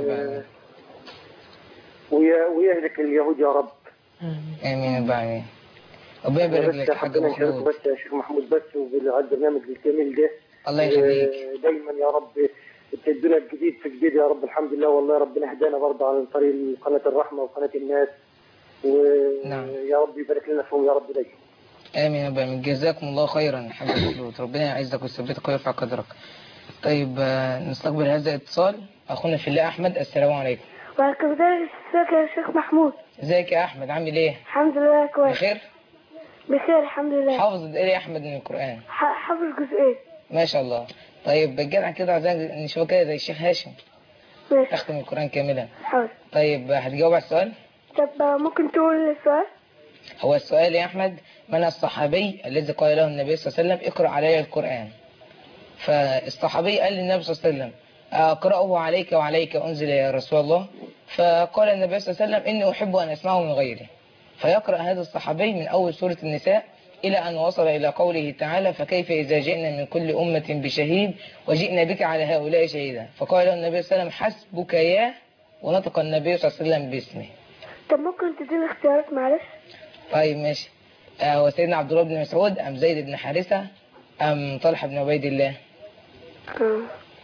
ويهلك اليهود يا رب.
آمين يا رب العالمين. ربنا يبارك لك يا حاج
ابو خلود. بس يا شيخ محمود بس وبالبرنامج الجميل ده.
الله يخليك.
دايما يا رب تدينا الجديد في جديد يا رب. الحمد لله والله ربنا هدانا برضه عن طريق قناة الرحمة وقناة الناس. ويا رب يبارك لنا فيهم يا رب دايما.
آمين يا رب العالمين. جزاكم الله خيرا يا حاج خلود. ربنا يعزك ويثبتك ويرفع قدرك. طيب نستقبل هذا الاتصال. اخونا في الله احمد، السلام عليكم.
وعليكم السلام. ازيك يا شيخ محمود؟
ازيك يا احمد، عامل ايه؟
الحمد لله كويس.
بخير؟
بخير الحمد لله.
حافظ قد ايه يا احمد من القرآن؟
حافظ جزئين.
ما شاء الله. طيب بالجدع كده عايزين نشوفك كده زي الشيخ هاشم.
ماشي.
تختم القرآن كاملا.
حاضر.
طيب هتجاوب على السؤال؟
طب ممكن تقول السؤال؟
هو السؤال يا احمد: من الصحابي الذي قال له النبي صلى الله عليه وسلم اقرأ علي القرآن؟ فالصحابي قال للنبي صلى الله عليه وسلم أقرأه عليك وعليك أنزل يا رسول الله؟ فقال النبي صلى الله عليه وسلم إني أحب أن أسمعه من غيره. فيقرأ هذا الصحابي من أول سورة النساء إلى أن وصل إلى قوله تعالى: فكيف إذا جئنا من كل أمة بشهيد وجئنا بك على هؤلاء شهيدا. فقال له النبي صلى الله عليه وسلم: حسبك يا، ونطق النبي صلى الله عليه وسلم باسمه.
طب ممكن تديني اختيارات معلش؟
طيب ماشي. آه وسيدنا عبد الله بن مسعود أم زيد بن حارثة أم طلحة بن عبيد الله؟
اه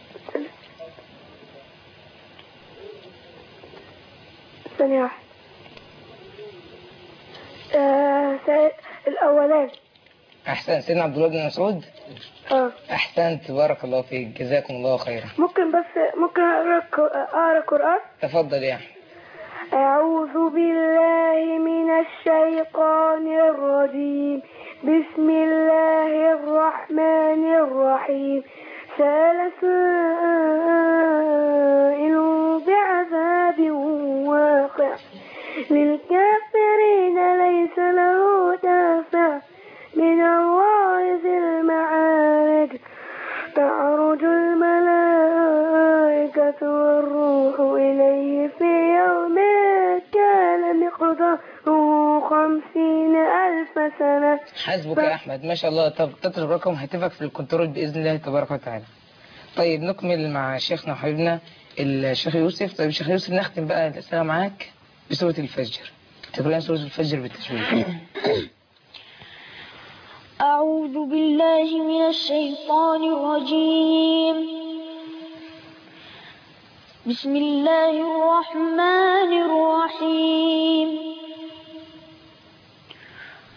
ثانية واحدة. آه الأولاني.
أحسن. سيدنا عبد الله بن مسعود.
اه
أحسنت، بارك الله فيك، جزاكم الله خيرا.
ممكن بس ممكن أقرأ أقرأ قرآن؟
تفضل يا أحمد.
أعوذ بالله من الشيطان الرجيم. بسم الله الرحمن الرحيم. سأل سائل بعذاب واقع للكافرين ليس له دافع من الله ذي المعارج. تعرج الملائكة والروح إليه في يوم كان مقداره خمسين ألف سنة.
حسبك يا أحمد، ما شاء الله. طب تترك رقم هاتفك في الكنترول بإذن الله تبارك وتعالى. طيب نكمل مع شيخنا وحبيبنا الشيخ يوسف. طيب الشيخ يوسف نختم بقى الأسئلة معاك بسورة الفجر. تقرأ سورة الفجر بالتجويد.
أعوذ بالله من الشيطان الرجيم. بسم الله الرحمن الرحيم.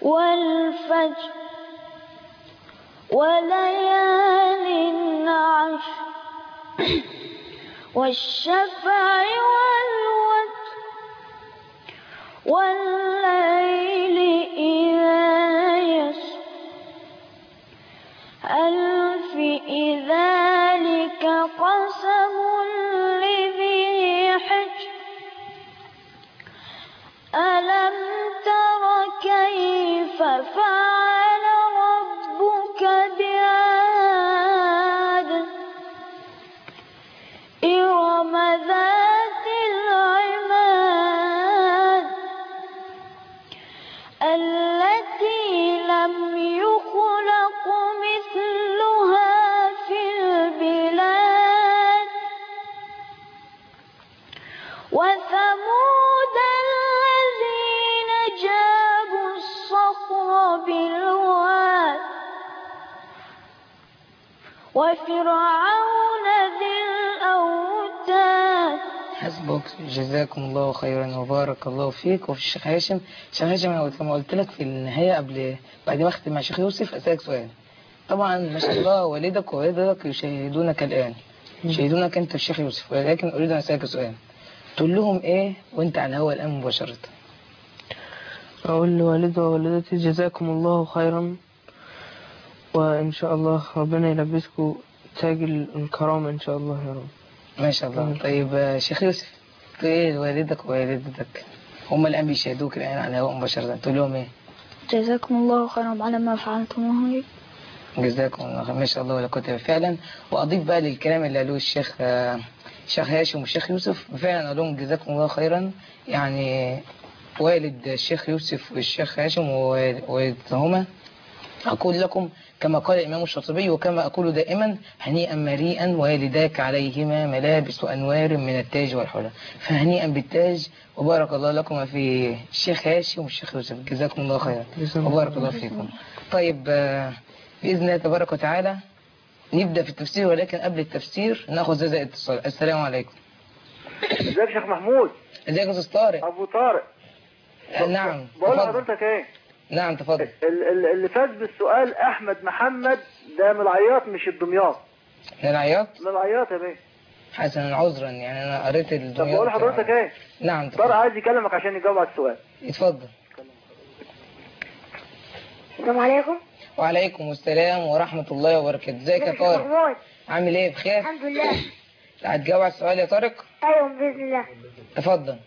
والفجر وليال عشر والشفع والوتر والليل إذا يسر هل في ذلك قسم لذي حجر ألم تر كيف فعل ربك بعاد إرم ذات العماد التي لم يخلق مثلها في البلاد وثمود الذين جابوا الصخر بالواد وفرعون ذي الأوتاد.
حسبك، جزاكم الله خيرا وبارك الله فيك. وفي الشيخ هاشم، الشيخ هاشم انا كما قلت لك في النهايه قبل بعد ما اختم مع الشيخ يوسف اسالك سؤال. طبعا ما شاء الله والدك ووالدك يشاهدونك الان، يشاهدونك انت والشيخ يوسف، ولكن اريد ان اسالك سؤال. تقول لهم ايه وانت على الهواء الان مباشره؟
أقول لوالدي ووالدتي جزاكم الله خيرا، وإن شاء الله ربنا يلبسكم تاج الكرامة إن شاء الله يا رب.
ما شاء الله. طيب شيخ يوسف، تقول ايه لوالدك ووالدتك هم الان بيشاهدوك الان على الهواء مباشره، تقول لهم ايه؟
جزاكم الله خيرا على ما فعلتموه.
جزاكم الله خير، ما شاء الله ولا قوة فعلا. واضيف بقى للكلام اللي قالوه الشيخ الشيخ هاشم والشيخ يوسف، فعلا اقول لهم جزاكم الله خيرا. يعني والد الشيخ يوسف والشيخ هاشم ووالدتهما اقول لكم كما قال الامام الشاطبي وكما اقول دائما: هنيئا مريئا والداك عليهما ملابس وانوار من التاج والحلى. فهنيئا بالتاج وبارك الله لكم في الشيخ هاشم والشيخ يوسف، جزاكم الله خيرا وبارك الله فيكم. طيب بإذن الله تبارك وتعالى نبدأ في التفسير، ولكن قبل التفسير ناخذ زي اتصال. السلام عليكم.
ازيك يا شيخ محمود؟
ازيك يا استاذ طارق؟
ابو طارق.
آه نعم.
بقول لحضرتك ايه؟
نعم تفضل.
اللي فاز بالسؤال احمد محمد، ده من العياط مش الدمياط.
من العياط؟
من العياط يا بيه.
حسنا عذرا، يعني انا قريت الدمياط.
طب بقول لحضرتك ايه؟
نعم تفضل.
طارق عايز يكلمك عشان يجاوب على السؤال.
اتفضل.
السلام عليكم.
وعليكم السلام ورحمة الله وبركاته. ازيك يا طارق؟ عامل ايه؟ بخير؟
الحمد لله.
هتجاوب على السؤال يا طارق؟
ايوه باذن الله.
تفضل.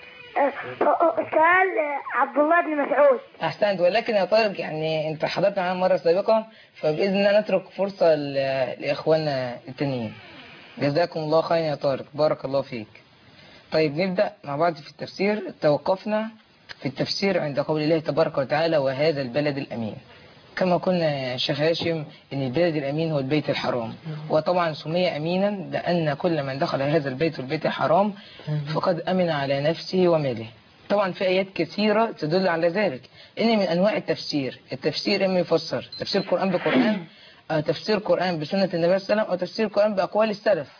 سؤال عبد الله بن مسعود.
احسنت، ولكن يا طارق يعني انت حضرت معانا مرة سابقة، فبإذن الله نترك فرصة لإخواننا التانيين. جزاكم الله خيرا يا طارق، بارك الله فيك. طيب نبدأ مع بعض في التفسير. توقفنا في التفسير عند قول الله تبارك وتعالى: وهذا البلد الأمين. كما قلنا شيخ هاشم ان البلد الأمين هو البيت الحرام، وطبعا سمي أمينا لأن كل من دخل هذا البيت والبيت الحرام فقد أمن على نفسه وماله. طبعا في آيات كثيرة تدل على ذلك. إن من أنواع التفسير، التفسير إما يفسر تفسير قرآن بقرآن، أو تفسير قرآن بسنة النبي صلى الله عليه وسلم، أو تفسير قرآن بأقوال السلف.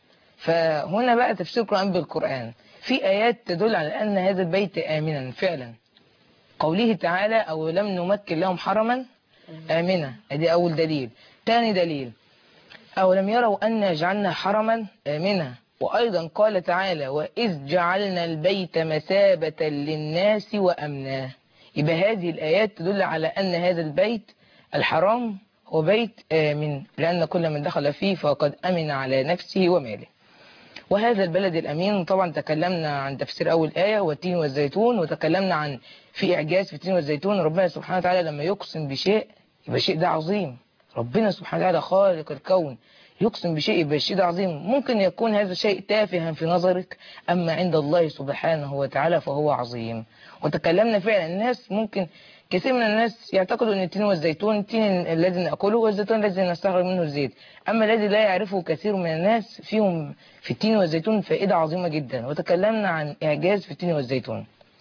فهنا بقى تفسير قرآن بالقرآن في آيات تدل على أن هذا البيت آمنا فعلا. قوله تعالى: أو لم نمكن لهم حرما آمنا، ادي أول دليل. ثاني دليل: أو لم يروا أن جعلنا حرما آمنا. وأيضا قال تعالى: وإذ جعلنا البيت مثابة للناس وأمنا. يبقى هذه الآيات تدل على أن هذا البيت الحرام هو بيت آمن، لأن كل من دخل فيه فقد أمن على نفسه وماله. وهذا البلد الأمين، طبعا تكلمنا عن تفسير أول آية والتين والزيتون، وتكلمنا عن في إعجاز في التين والزيتون. ربنا سبحانه وتعالى لما يقسم بشيء يبقى الشيء ده عظيم. ربنا سبحانه وتعالى خالق الكون يقسم بشيء يبقى الشيء ده عظيم. ممكن يكون هذا الشيء تافها في نظرك، أما عند الله سبحانه وتعالى فهو عظيم. وتكلمنا فعلا الناس ممكن كثير من الناس يعتقدوا أن التين والزيتون التين الذي نأكله والزيتون الذي نستخرج منه الزيت، أما الذي لا يعرفه كثير من الناس فيهم في التين والزيتون فائدة عظيمة جدا. وتكلمنا عن إعجاز في التين والزيتون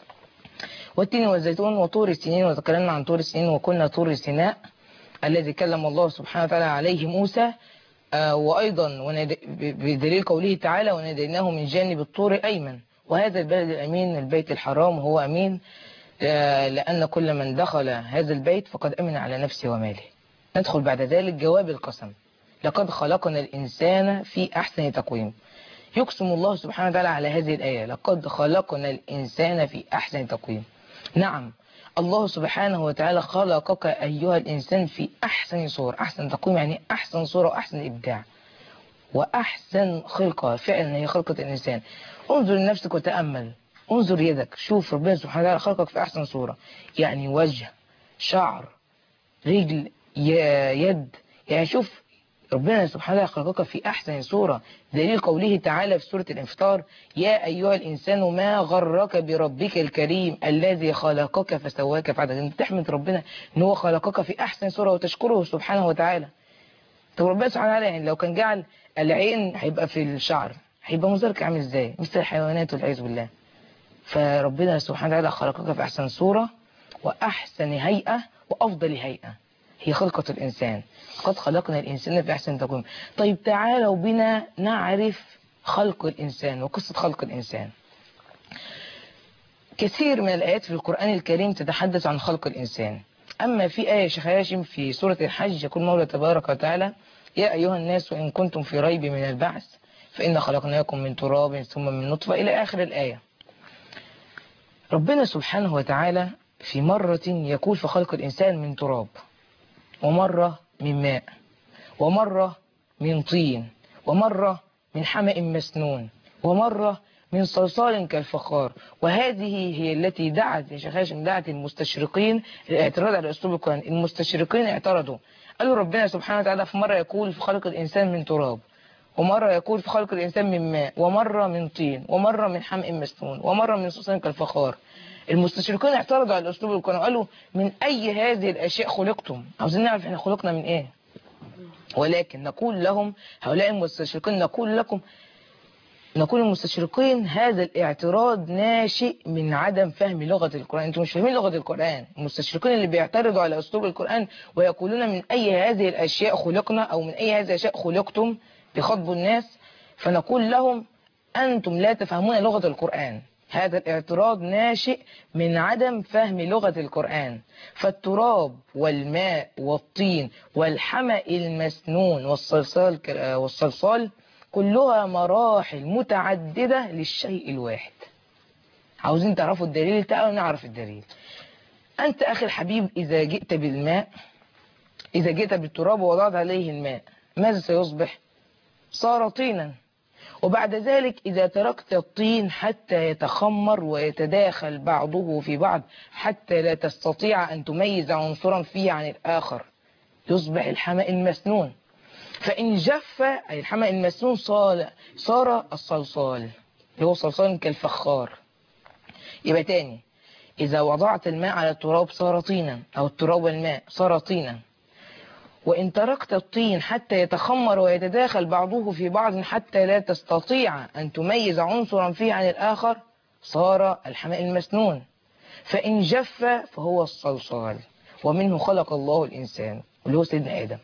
والتين والزيتون وطور السنين، وتكلمنا عن طور السنين وقلنا طور سيناء الذي كلم الله سبحانه وتعالى عليه موسى. آه وأيضا بدليل قوله تعالى: وناديناه من جانب الطور أيمن. وهذا البلد الأمين البيت الحرام هو أمين لأن كل من دخل هذا البيت فقد أمن على نفسه وماله. ندخل بعد ذلك جواب القسم. لقد خلقنا الإنسان في أحسن تقويم. يقسم الله سبحانه وتعالى على هذه الآية: لقد خلقنا الإنسان في أحسن تقويم. نعم، الله سبحانه وتعالى خلقك أيها الإنسان في أحسن صورة. أحسن تقويم يعني أحسن صورة وأحسن إبداع وأحسن خلقة. فعلا هي خلقة الإنسان. انظر لنفسك وتأمل، انظر يدك، شوف ربنا سبحانه وتعالى خلقك في أحسن صورة. يعني وجه، شعر، رجل، يد. يعني شوف ربنا سبحانه وتعالى خلقك في أحسن صورة. دليل قوله تعالى في سورة الانفطار: يا أيها الإنسان ما غرك بربك الكريم الذي خلقك فسواك فعدلك. انت تحمد ربنا ان هو خلقك في أحسن صورة وتشكره سبحانه وتعالى. طب ربنا سبحانه وتعالى يعني لو كان جعل العين هيبقى في الشعر هيبقى منظرك عامل ازاي؟ مثل الحيوانات والعياذ بالله. فربنا سبحانه وتعالى خلقك في أحسن صورة وأحسن هيئة وأفضل هيئة، هي خلقة الإنسان. قد خلقنا الإنسان في أحسن تقويم. طيب تعالوا بنا نعرف خلق الإنسان وقصة خلق الإنسان. كثير من الآيات في القرآن الكريم تتحدث عن خلق الإنسان. أما في آية شيخ هاشم في سورة الحج يقول مولى تبارك وتعالى: يا أيها الناس إن كنتم في ريب من البعث فإن خلقناكم من تراب ثم من نطفة إلى آخر الآية. ربنا سبحانه وتعالى في مرة يقول في خلق الإنسان من تراب، ومرة من ماء، ومرة من طين، ومرة من حمأ مسنون، ومرة من صلصال كالفخار. وهذه هي التي دعت يا شيخ هاشم دعت المستشرقين الاعتراض على أسلوب القرآن. المستشرقين اعترضوا، قالوا ربنا سبحانه وتعالى في مرة يقول في خلق الإنسان من تراب، ومرة يقول في خلق الإنسان من ماء، ومرة من طين، ومرة من حمأ مسنون، ومرة من صلصال كالفخار. المستشرقين اعترضوا على أسلوب القرآن وقالوا من أي هذه الأشياء خلقتم؟ عاوزين نعرف احنا خلقنا من إيه. ولكن نقول لهم هؤلاء المستشرقين نقول لكم نقول المستشرقين هذا الاعتراض ناشئ من عدم فهم لغة القرآن. انتم مش فاهمين لغة القرآن. المستشرقين اللي بيعترضوا على أسلوب القرآن ويقولون من أي هذه الأشياء خلقنا أو من أي هذه الأشياء خلقتم بخطب الناس، فنقول لهم أنتم لا تفهمون لغة القرآن. هذا الاعتراض ناشئ من عدم فهم لغة القرآن. فالتراب والماء والطين والحمأ المسنون والصلصال والصلصال كلها مراحل متعددة للشيء الواحد. عاوزين تعرفوا الدليل؟ تعالوا نعرف الدليل. أنت أخي الحبيب إذا جئت بالماء إذا جئت بالتراب ووضعت عليه الماء ماذا سيصبح؟ صار طينا. وبعد ذلك إذا تركت الطين حتى يتخمر ويتداخل بعضه في بعض حتى لا تستطيع أن تميز عنصرا فيه عن الآخر يصبح الحمأ المسنون. فإن جف أي الحمأ المسنون صار, صار الصلصال اللي هو صلصال كالفخار. يبقى تاني، إذا وضعت الماء على التراب صار طينا، أو التراب والماء صار طينا. وإن تركت الطين حتى يتخمر ويتداخل بعضه في بعض حتى لا تستطيع أن تميز عنصرا فيه عن الآخر صار الحمأ المسنون. فإن جف فهو الصلصال. ومنه خلق الله الإنسان اللي هو سيدنا آدم.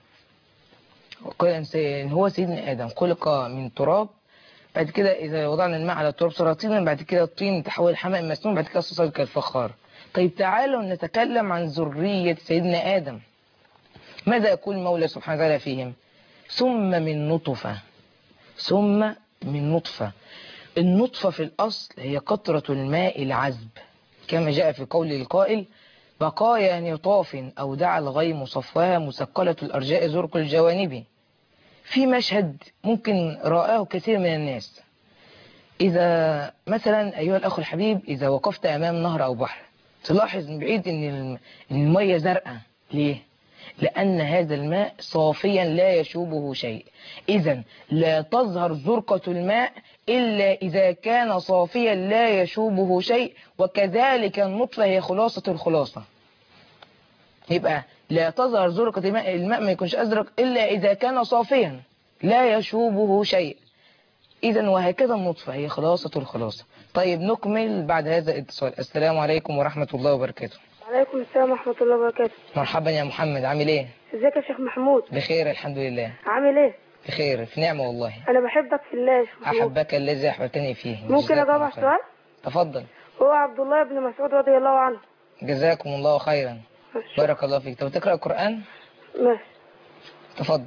إن هو سيدنا آدم خلق من تراب، بعد كده إذا وضعنا الماء على التراب صار طينا، بعد كده الطين تحول الحمأ المسنون، بعد كده الصلصال كالفخار. طيب تعالوا نتكلم عن ذرية سيدنا آدم. ماذا يقول المولى سبحانه وتعالى فيهم؟ ثم من نطفة ثم من نطفة. النطفة في الأصل هي قطرة الماء العذب كما جاء في قول القائل: بقايا نطاف أو دعا الغيم صفواها مسقلة الأرجاء زرق الجوانب. في مشهد ممكن رآه كثير من الناس. إذا مثلا أيها الأخ الحبيب إذا وقفت أمام نهر أو بحر تلاحظ من بعيد أن المية زرقاء. ليه؟ لأن هذا الماء صافيا لا يشوبه شيء. إذن لا تظهر زرقة الماء إلا إذا كان صافيا لا يشوبه شيء. وكذلك النطفة هي خلاصة الخلاصة. يبقى لا تظهر زرقة الماء، الماء ما يكونش أزرق إلا إذا كان صافيا لا يشوبه شيء. إذن وهكذا النطفة هي خلاصة الخلاصة. طيب نكمل بعد هذا الاتصال. السلام عليكم ورحمة الله وبركاته.
وعليكم السلام ورحمة الله وبركاته.
مرحبا يا محمد، عامل ايه؟
ازيك يا شيخ محمود؟
بخير الحمد لله.
عامل ايه؟
بخير في نعمة والله.
انا بحبك في الله يا شيخ محمود.
احبك الذي احببتني فيه.
ممكن اجاوب على السؤال؟
تفضل.
هو عبد الله بن مسعود رضي الله عنه
جزاكم الله خيرا. بارك الله فيك. طب تقرأ القرآن؟
ماشي.
تفضل.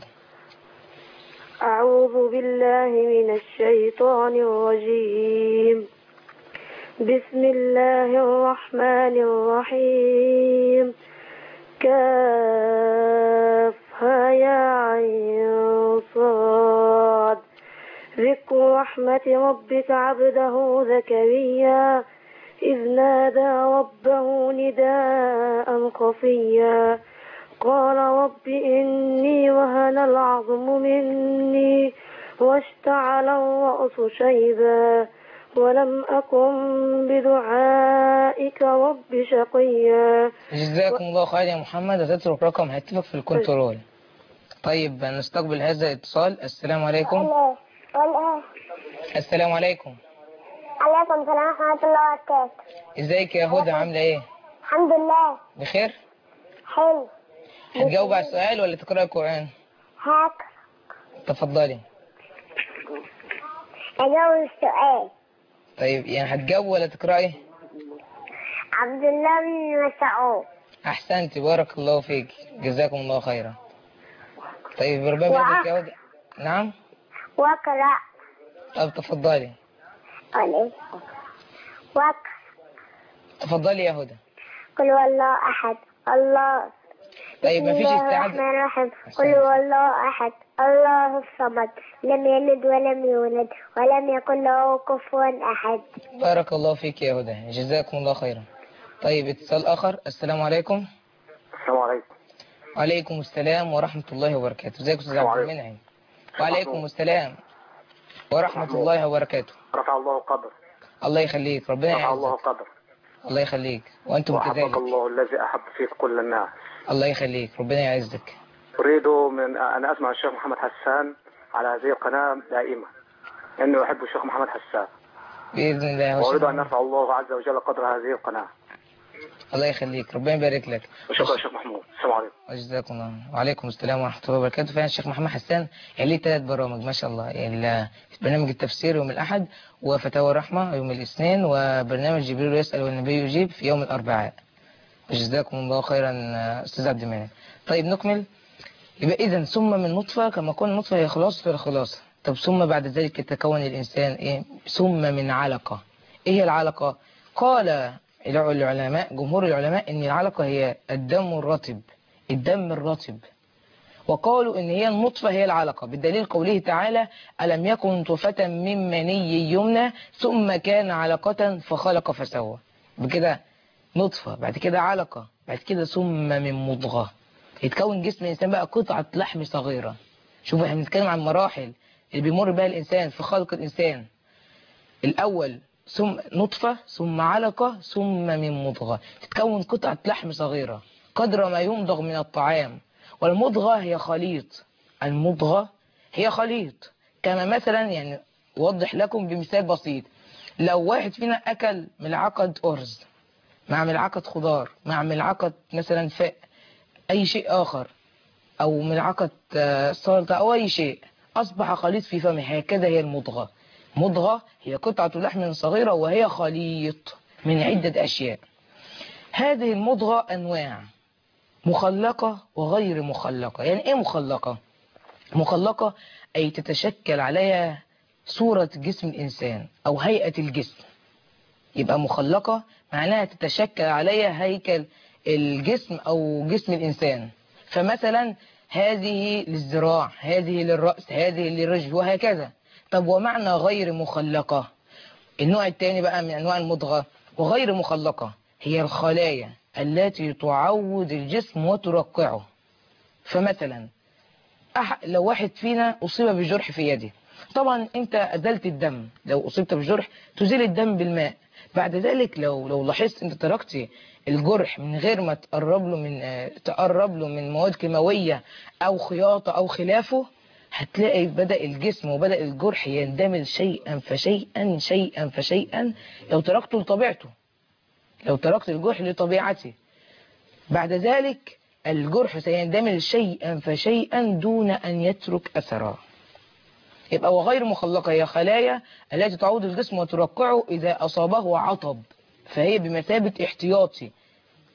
أعوذ بالله من الشيطان الرجيم. بسم الله الرحمن الرحيم. كافها يا عين صاد. ذكر رحمة ربك عبده زكريا إذ نادى ربه نداء خفيا قال رب إني وهن العظم مني واشتعل الرأس شيبا ولم أكن بدعائك رب شقيا.
جزاكم الله خير يا محمد. هتترك رقم هاتفك في الكنترول. طيب نستقبل هذا الاتصال. السلام عليكم.
الله الله.
السلام عليكم.
عليكم السلام ورحمة الله وبركاته.
ازيك يا هدى، عاملة ايه؟
الحمد لله.
بخير؟
حلو.
هتجاوب على السؤال ولا تقرأ القرآن؟
هاك.
تفضلي.
أجاوب السؤال.
طيب يعني هتجاوب ولا تقرأي؟
عبد الله بن مسعود.
أحسنت، بارك الله فيك، جزاكم الله خيرا. طيب ربنا يبارك يا هدى. نعم؟
واقرأ.
طب تفضلي.
عليه. واقرأ.
تفضلي يا هدى.
قل هو الله أحد الله.
طيب ما فيش استعادة.
بسم الله الرحمن الرحيم. قل هو الله أحد الله الصمد لم يلد ولم يولد ولم يكن له كفوا أحد.
بارك الله فيك يا هدى، جزاكم الله خيرا. طيب اتصال آخر. السلام عليكم.
السلام عليكم.
وعليكم السلام ورحمة الله وبركاته. ازيك يا أستاذ عبد المنعم؟ وعليكم السلام ورحمة الله وبركاته.
رفع الله قدر.
الله يخليك، ربنا يعزك.
رفع الله قدر.
الله يخليك، وأنتم كذلك.
وحبك الله الذي أحب فيك كل الناس.
الله يخليك، ربنا يعزك.
أريد من أن أسمع الشيخ محمد حسان على هذه القناة دائما، لأنه يحب الشيخ محمد حسان
بإذن الله.
وأريد أن نرفع الله عز وجل قدر هذه القناة.
الله يخليك، ربنا يبارك لك.
وشكرا يا شيخ محمود. السلام عليكم.
وجزاكم الله. وعليكم السلام ورحمة الله وبركاته. فعلا الشيخ محمد حسان يعني ليه ثلاث برامج ما شاء الله، يعني برنامج التفسير يوم الأحد، وفتاوى الرحمة يوم الاثنين، وبرنامج جبريل يسأل والنبي يجيب في يوم الأربعاء. جزاكم الله خيرا أستاذ عبد المنعم. طيب نكمل. يبقى إذا ثم من نطفة، كما قلنا النطفة هي خلاصة الخلاصة. طب ثم بعد ذلك يتكون الإنسان إيه؟ ثم من علقة. إيه هي العلقة؟ قال العلماء، جمهور العلماء، إن العلقة هي الدم الرطب، الدم الرطب. وقالوا إن هي النطفة هي العلقة، بالدليل قوله تعالى: ألم يكن نطفة من مني يمنى ثم كان علقة فخلق فسوى. بكده نطفة، بعد كده علقة، بعد كده ثم من مضغة. يتكون جسم الإنسان بقى قطعة لحم صغيرة. شوفوا احنا بنتكلم عن مراحل اللي بيمر بها الإنسان في خلق الإنسان. الأول ثم نطفة، ثم علقة، ثم من مضغة، تتكون قطعة لحم صغيرة قدر ما يمضغ من الطعام. والمضغة هي خليط، المضغة هي خليط. كما مثلا يعني أوضح لكم بمثال بسيط: لو واحد فينا أكل ملعقة أرز مع ملعقة خضار مع ملعقة مثلا فاء أي شيء آخر، أو ملعقة سلطة أو أي شيء، أصبح خليط في فمه. هكذا هي المضغة. مضغة هي قطعة لحم صغيرة وهي خليط من عدة أشياء. هذه المضغة أنواع: مخلقة وغير مخلقة. يعني إيه مخلقة؟ مخلقة أي تتشكل عليها صورة جسم الإنسان أو هيئة الجسم. يبقى مخلقة معناها تتشكل عليها هيكل الجسم أو جسم الإنسان. فمثلا هذه للذراع، هذه للرأس، هذه للرجل، وهكذا. طب ومعنى غير مخلقة؟ النوع الثاني بقى من أنواع المضغة وغير مخلقة هي الخلايا التي تعود الجسم وترقعه. فمثلا لو واحد فينا أصيب بجرح في يده، طبعا أنت أزلت الدم. لو أصبت بجرح تزيل الدم بالماء. بعد ذلك لو لو لاحظت أنت تركت الجرح من غير ما تقرب له من تقرب له من مواد كيماوية أو خياطة أو خلافه، هتلاقي بدأ الجسم وبدأ الجرح يندمل شيئا فشيئا شيئا فشيئا. لو تركته لطبيعته، لو تركت الجرح لطبيعته، بعد ذلك الجرح سيندمل شيئا فشيئا دون أن يترك أثرا. يبقى وغير مخلقة هي خلايا التي تعود الجسم وترقعه إذا أصابه عطب، فهي بمثابة احتياطي.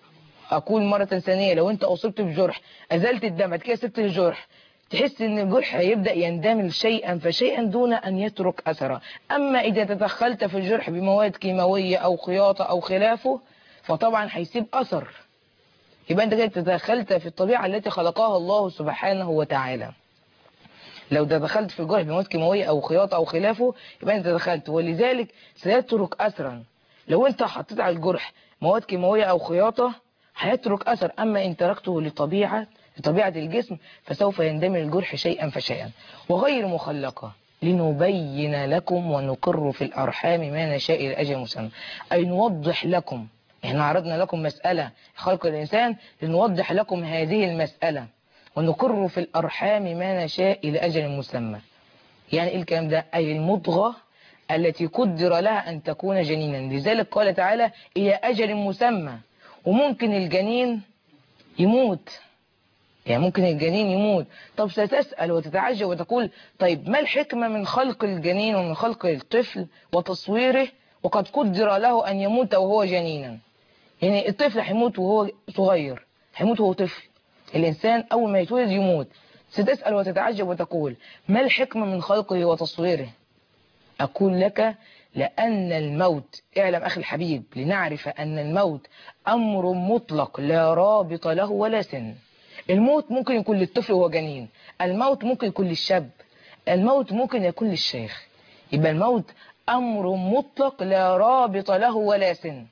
أقول مرة ثانية، لو أنت أصبت بجرح أزلت الدم بعد كده سبت الجرح، تحس ان الجرح هيبدأ يندمل شيئا فشيئا دون ان يترك اثرا. اما اذا تدخلت في الجرح بمواد كيماوية او خياطة او خلافه فطبعا هيسيب اثر. يبقى انت كده تدخلت في الطبيعة التي خلقها الله سبحانه وتعالى. لو دخلت في الجرح بمواد كيماوية او خياطة او خلافه يبقى انت دخلت، ولذلك سيترك اثرا. لو انت حطيت على الجرح مواد كيماوية او خياطة هيترك اثر، اما ان تركته لطبيعة لطبيعة الجسم فسوف يندمل الجرح شيئا فشيئا. وغير مخلقة لنبين لكم ونقر في الأرحام ما نشاء إلى أجل مسمى، أي نوضح لكم. احنا عرضنا لكم مسألة خلق الإنسان لنوضح لكم هذه المسألة، ونقر في الأرحام ما نشاء إلى أجل مسمى. يعني إيه الكلام ده؟ أي المضغة التي قدر لها أن تكون جنينا. لذلك قال تعالى إلى أجل مسمى. وممكن الجنين يموت، يعني ممكن الجنين يموت. طب ستسأل وتتعجب وتقول طيب ما الحكمة من خلق الجنين ومن خلق الطفل وتصويره وقد قدر له أن يموت وهو جنينا؟ يعني الطفل هيموت وهو صغير، هيموت وهو طفل. الإنسان أول ما يتولد يموت. ستسأل وتتعجب وتقول ما الحكمة من خلقه وتصويره؟ أقول لك لأن الموت، اعلم أخي الحبيب، لنعرف أن الموت أمر مطلق لا رابط له ولا سن. الموت ممكن يكون للطفل وهو جنين، الموت ممكن يكون للشاب، الموت ممكن يكون للشيخ. يبقى الموت أمر مطلق لا رابط له ولا سن.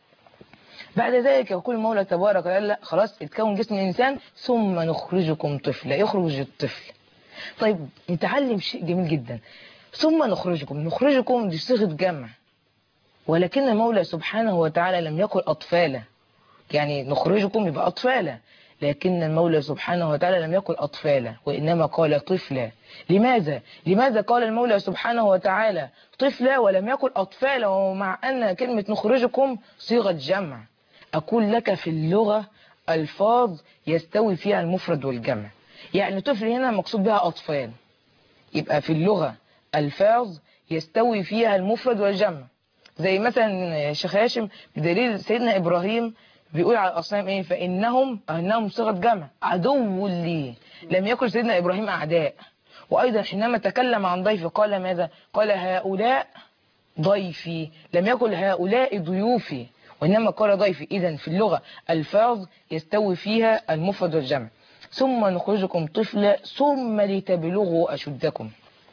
بعد ذلك يقول المولى تبارك وتعالى خلاص اتكون جسم الإنسان ثم نخرجكم طفلا، يخرج الطفل. طيب نتعلم شيء جميل جدا، ثم نخرجكم. نخرجكم دي صيغة جمع، ولكن المولى سبحانه وتعالى لم يقل أطفالا، يعني نخرجكم يبقى أطفالا، لكن المولى سبحانه وتعالى لم يقل أطفالا وإنما قال طفلا. لماذا؟ لماذا قال المولى سبحانه وتعالى طفلا ولم يقل أطفالا ومع أن كلمة نخرجكم صيغة جمع؟ أقول لك في اللغة ألفاظ يستوي فيها المفرد والجمع. يعني طفل هنا مقصود بها أطفال، يبقى في اللغة ألفاظ يستوي فيها المفرد والجمع. زي مثلا شيخ هاشم بدليل سيدنا إبراهيم بيقول على الأصنام إيه؟ فإنهم أنهم صيغة جمع عدو لي. لم يكن سيدنا إبراهيم أعداء. وأيضا حينما تكلم عن ضيفي قال ماذا؟ قال هؤلاء ضيفي، لم يقل هؤلاء ضيوفي وإنما قال ضيفي. إذن في اللغة ألفاظ يستوي فيها المفرد والجمع. ثم نخرجكم طفلا ثم لتبلغوا أشدكم.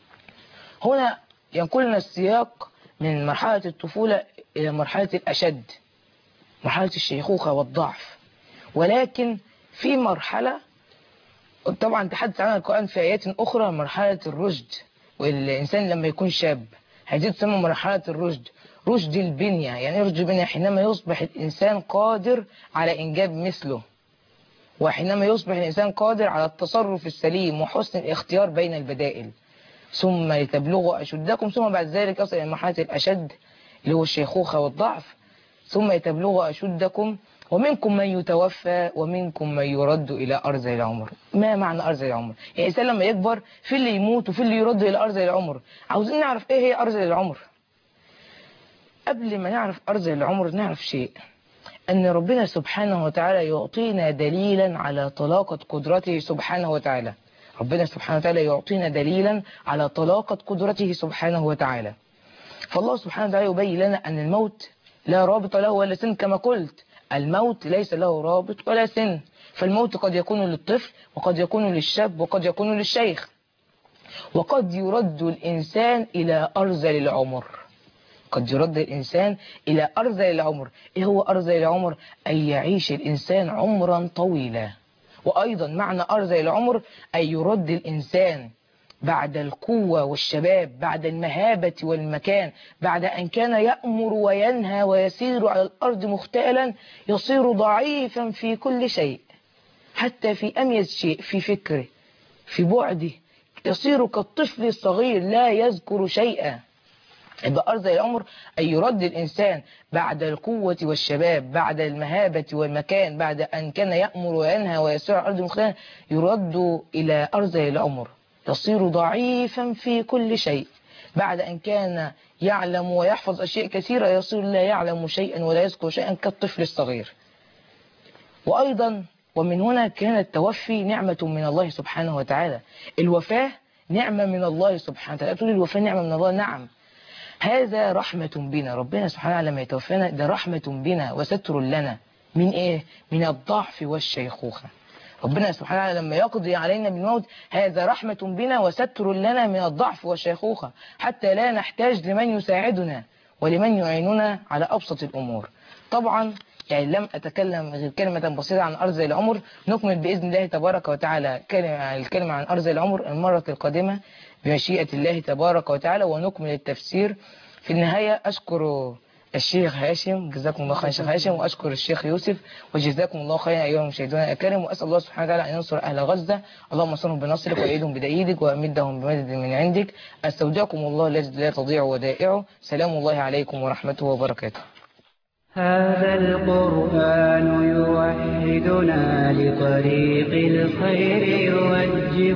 هنا ينقلنا السياق من مرحلة الطفولة إلى مرحلة الأشد، مرحلة الشيخوخة والضعف. ولكن في مرحلة طبعا تحدث عنها القرآن في آيات أخرى، مرحلة الرشد. والإنسان لما يكون شاب هذه تسمى مرحلة الرشد، رشد البنية. يعني رشد البنية حينما يصبح الإنسان قادر على إنجاب مثله، وحينما يصبح الإنسان قادر على التصرف السليم وحسن الاختيار بين البدائل. ثم لتبلغوا أشدكم، ثم بعد ذلك يصل إلى مرحلة الأشد اللي هو الشيخوخة والضعف. ثم لتبلغوا أشدكم ومنكم من يتوفى ومنكم من يرد إلى أرذل العمر. ما معنى أرذل العمر؟ يعني الإنسان لما يكبر في اللي يموت وفي اللي يرد إلى أرذل العمر. عاوزين نعرف إيه هي أرذل العمر. قبل ما نعرف أرذل العمر نعرف شيء، أن ربنا سبحانه وتعالى يعطينا دليلا على طلاقة قدرته سبحانه وتعالى. ربنا سبحانه وتعالى يعطينا دليلا على طلاقة قدرته سبحانه وتعالى. فالله سبحانه وتعالى يبين لنا أن الموت لا رابط له ولا سن. كما قلت الموت ليس له رابط ولا سن، فالموت قد يكون للطفل وقد يكون للشاب وقد يكون للشيخ. وقد يرد الإنسان إلى أرذل العمر، قد يرد الإنسان إلى أرذل العمر. إيه هو أرذل العمر؟ أن يعيش الإنسان عمرا طويلا. وأيضا معنى أرذل العمر أن يرد الإنسان بعد القوة والشباب، بعد المهابة والمكان، بعد أن كان يأمر وينهى ويسير على الأرض مختالا، يصير ضعيفا في كل شيء، حتى في أميز شيء، في فكره، في بعده، يصير كالطفل الصغير لا يذكر شيئا. يبقى أرذل العمر أن يرد الإنسان بعد القوة والشباب، بعد المهابة والمكان، بعد أن كان يأمر وينهى ويسير على الأرض مختالا، يرد إلى أرذل العمر، يصير ضعيفا في كل شيء. بعد أن كان يعلم ويحفظ أشياء كثيرة يصير لا يعلم شيئا ولا يذكر شيئا كالطفل الصغير. وأيضا ومن هنا كان التوفي نعمة من الله سبحانه وتعالى. الوفاة نعمة من الله سبحانه وتعالى. تقول الوفاة نعمة من الله، نعم، هذا رحمة بنا. ربنا سبحانه وتعالى لما يتوفانا ده رحمة بنا وستر لنا من إيه؟ من الضعف والشيخوخة. ربنا سبحانه وتعالى لما يقضي علينا بالموت هذا رحمة بنا وستر لنا من الضعف والشيخوخة، حتى لا نحتاج لمن يساعدنا ولمن يعيننا على أبسط الأمور. طبعا يعني لم أتكلم غير كلمة بسيطة عن أرض العمر. نكمل بإذن الله تبارك وتعالى كلمة الكلمة عن أرض العمر المرة القادمة بمشيئة الله تبارك وتعالى، ونكمل التفسير. في النهاية أشكر الشيخ هاشم، جزاكم الله خيرا شيخ هاشم، وأشكر الشيخ يوسف، وجزاكم الله خيرا أيها المشاهدون الأكارم. وأسأل الله سبحانه وتعالى أن ينصر أهل غزة، اللهم انصرهم بنصرك وأيدهم بأيدك وأمدهم بمدد من عندك. أستودعكم الله الذي لا تضيع ودائعه. سلام الله عليكم ورحمته وبركاته.
هذا القرآن يوحدنا لطريق الخير يوجه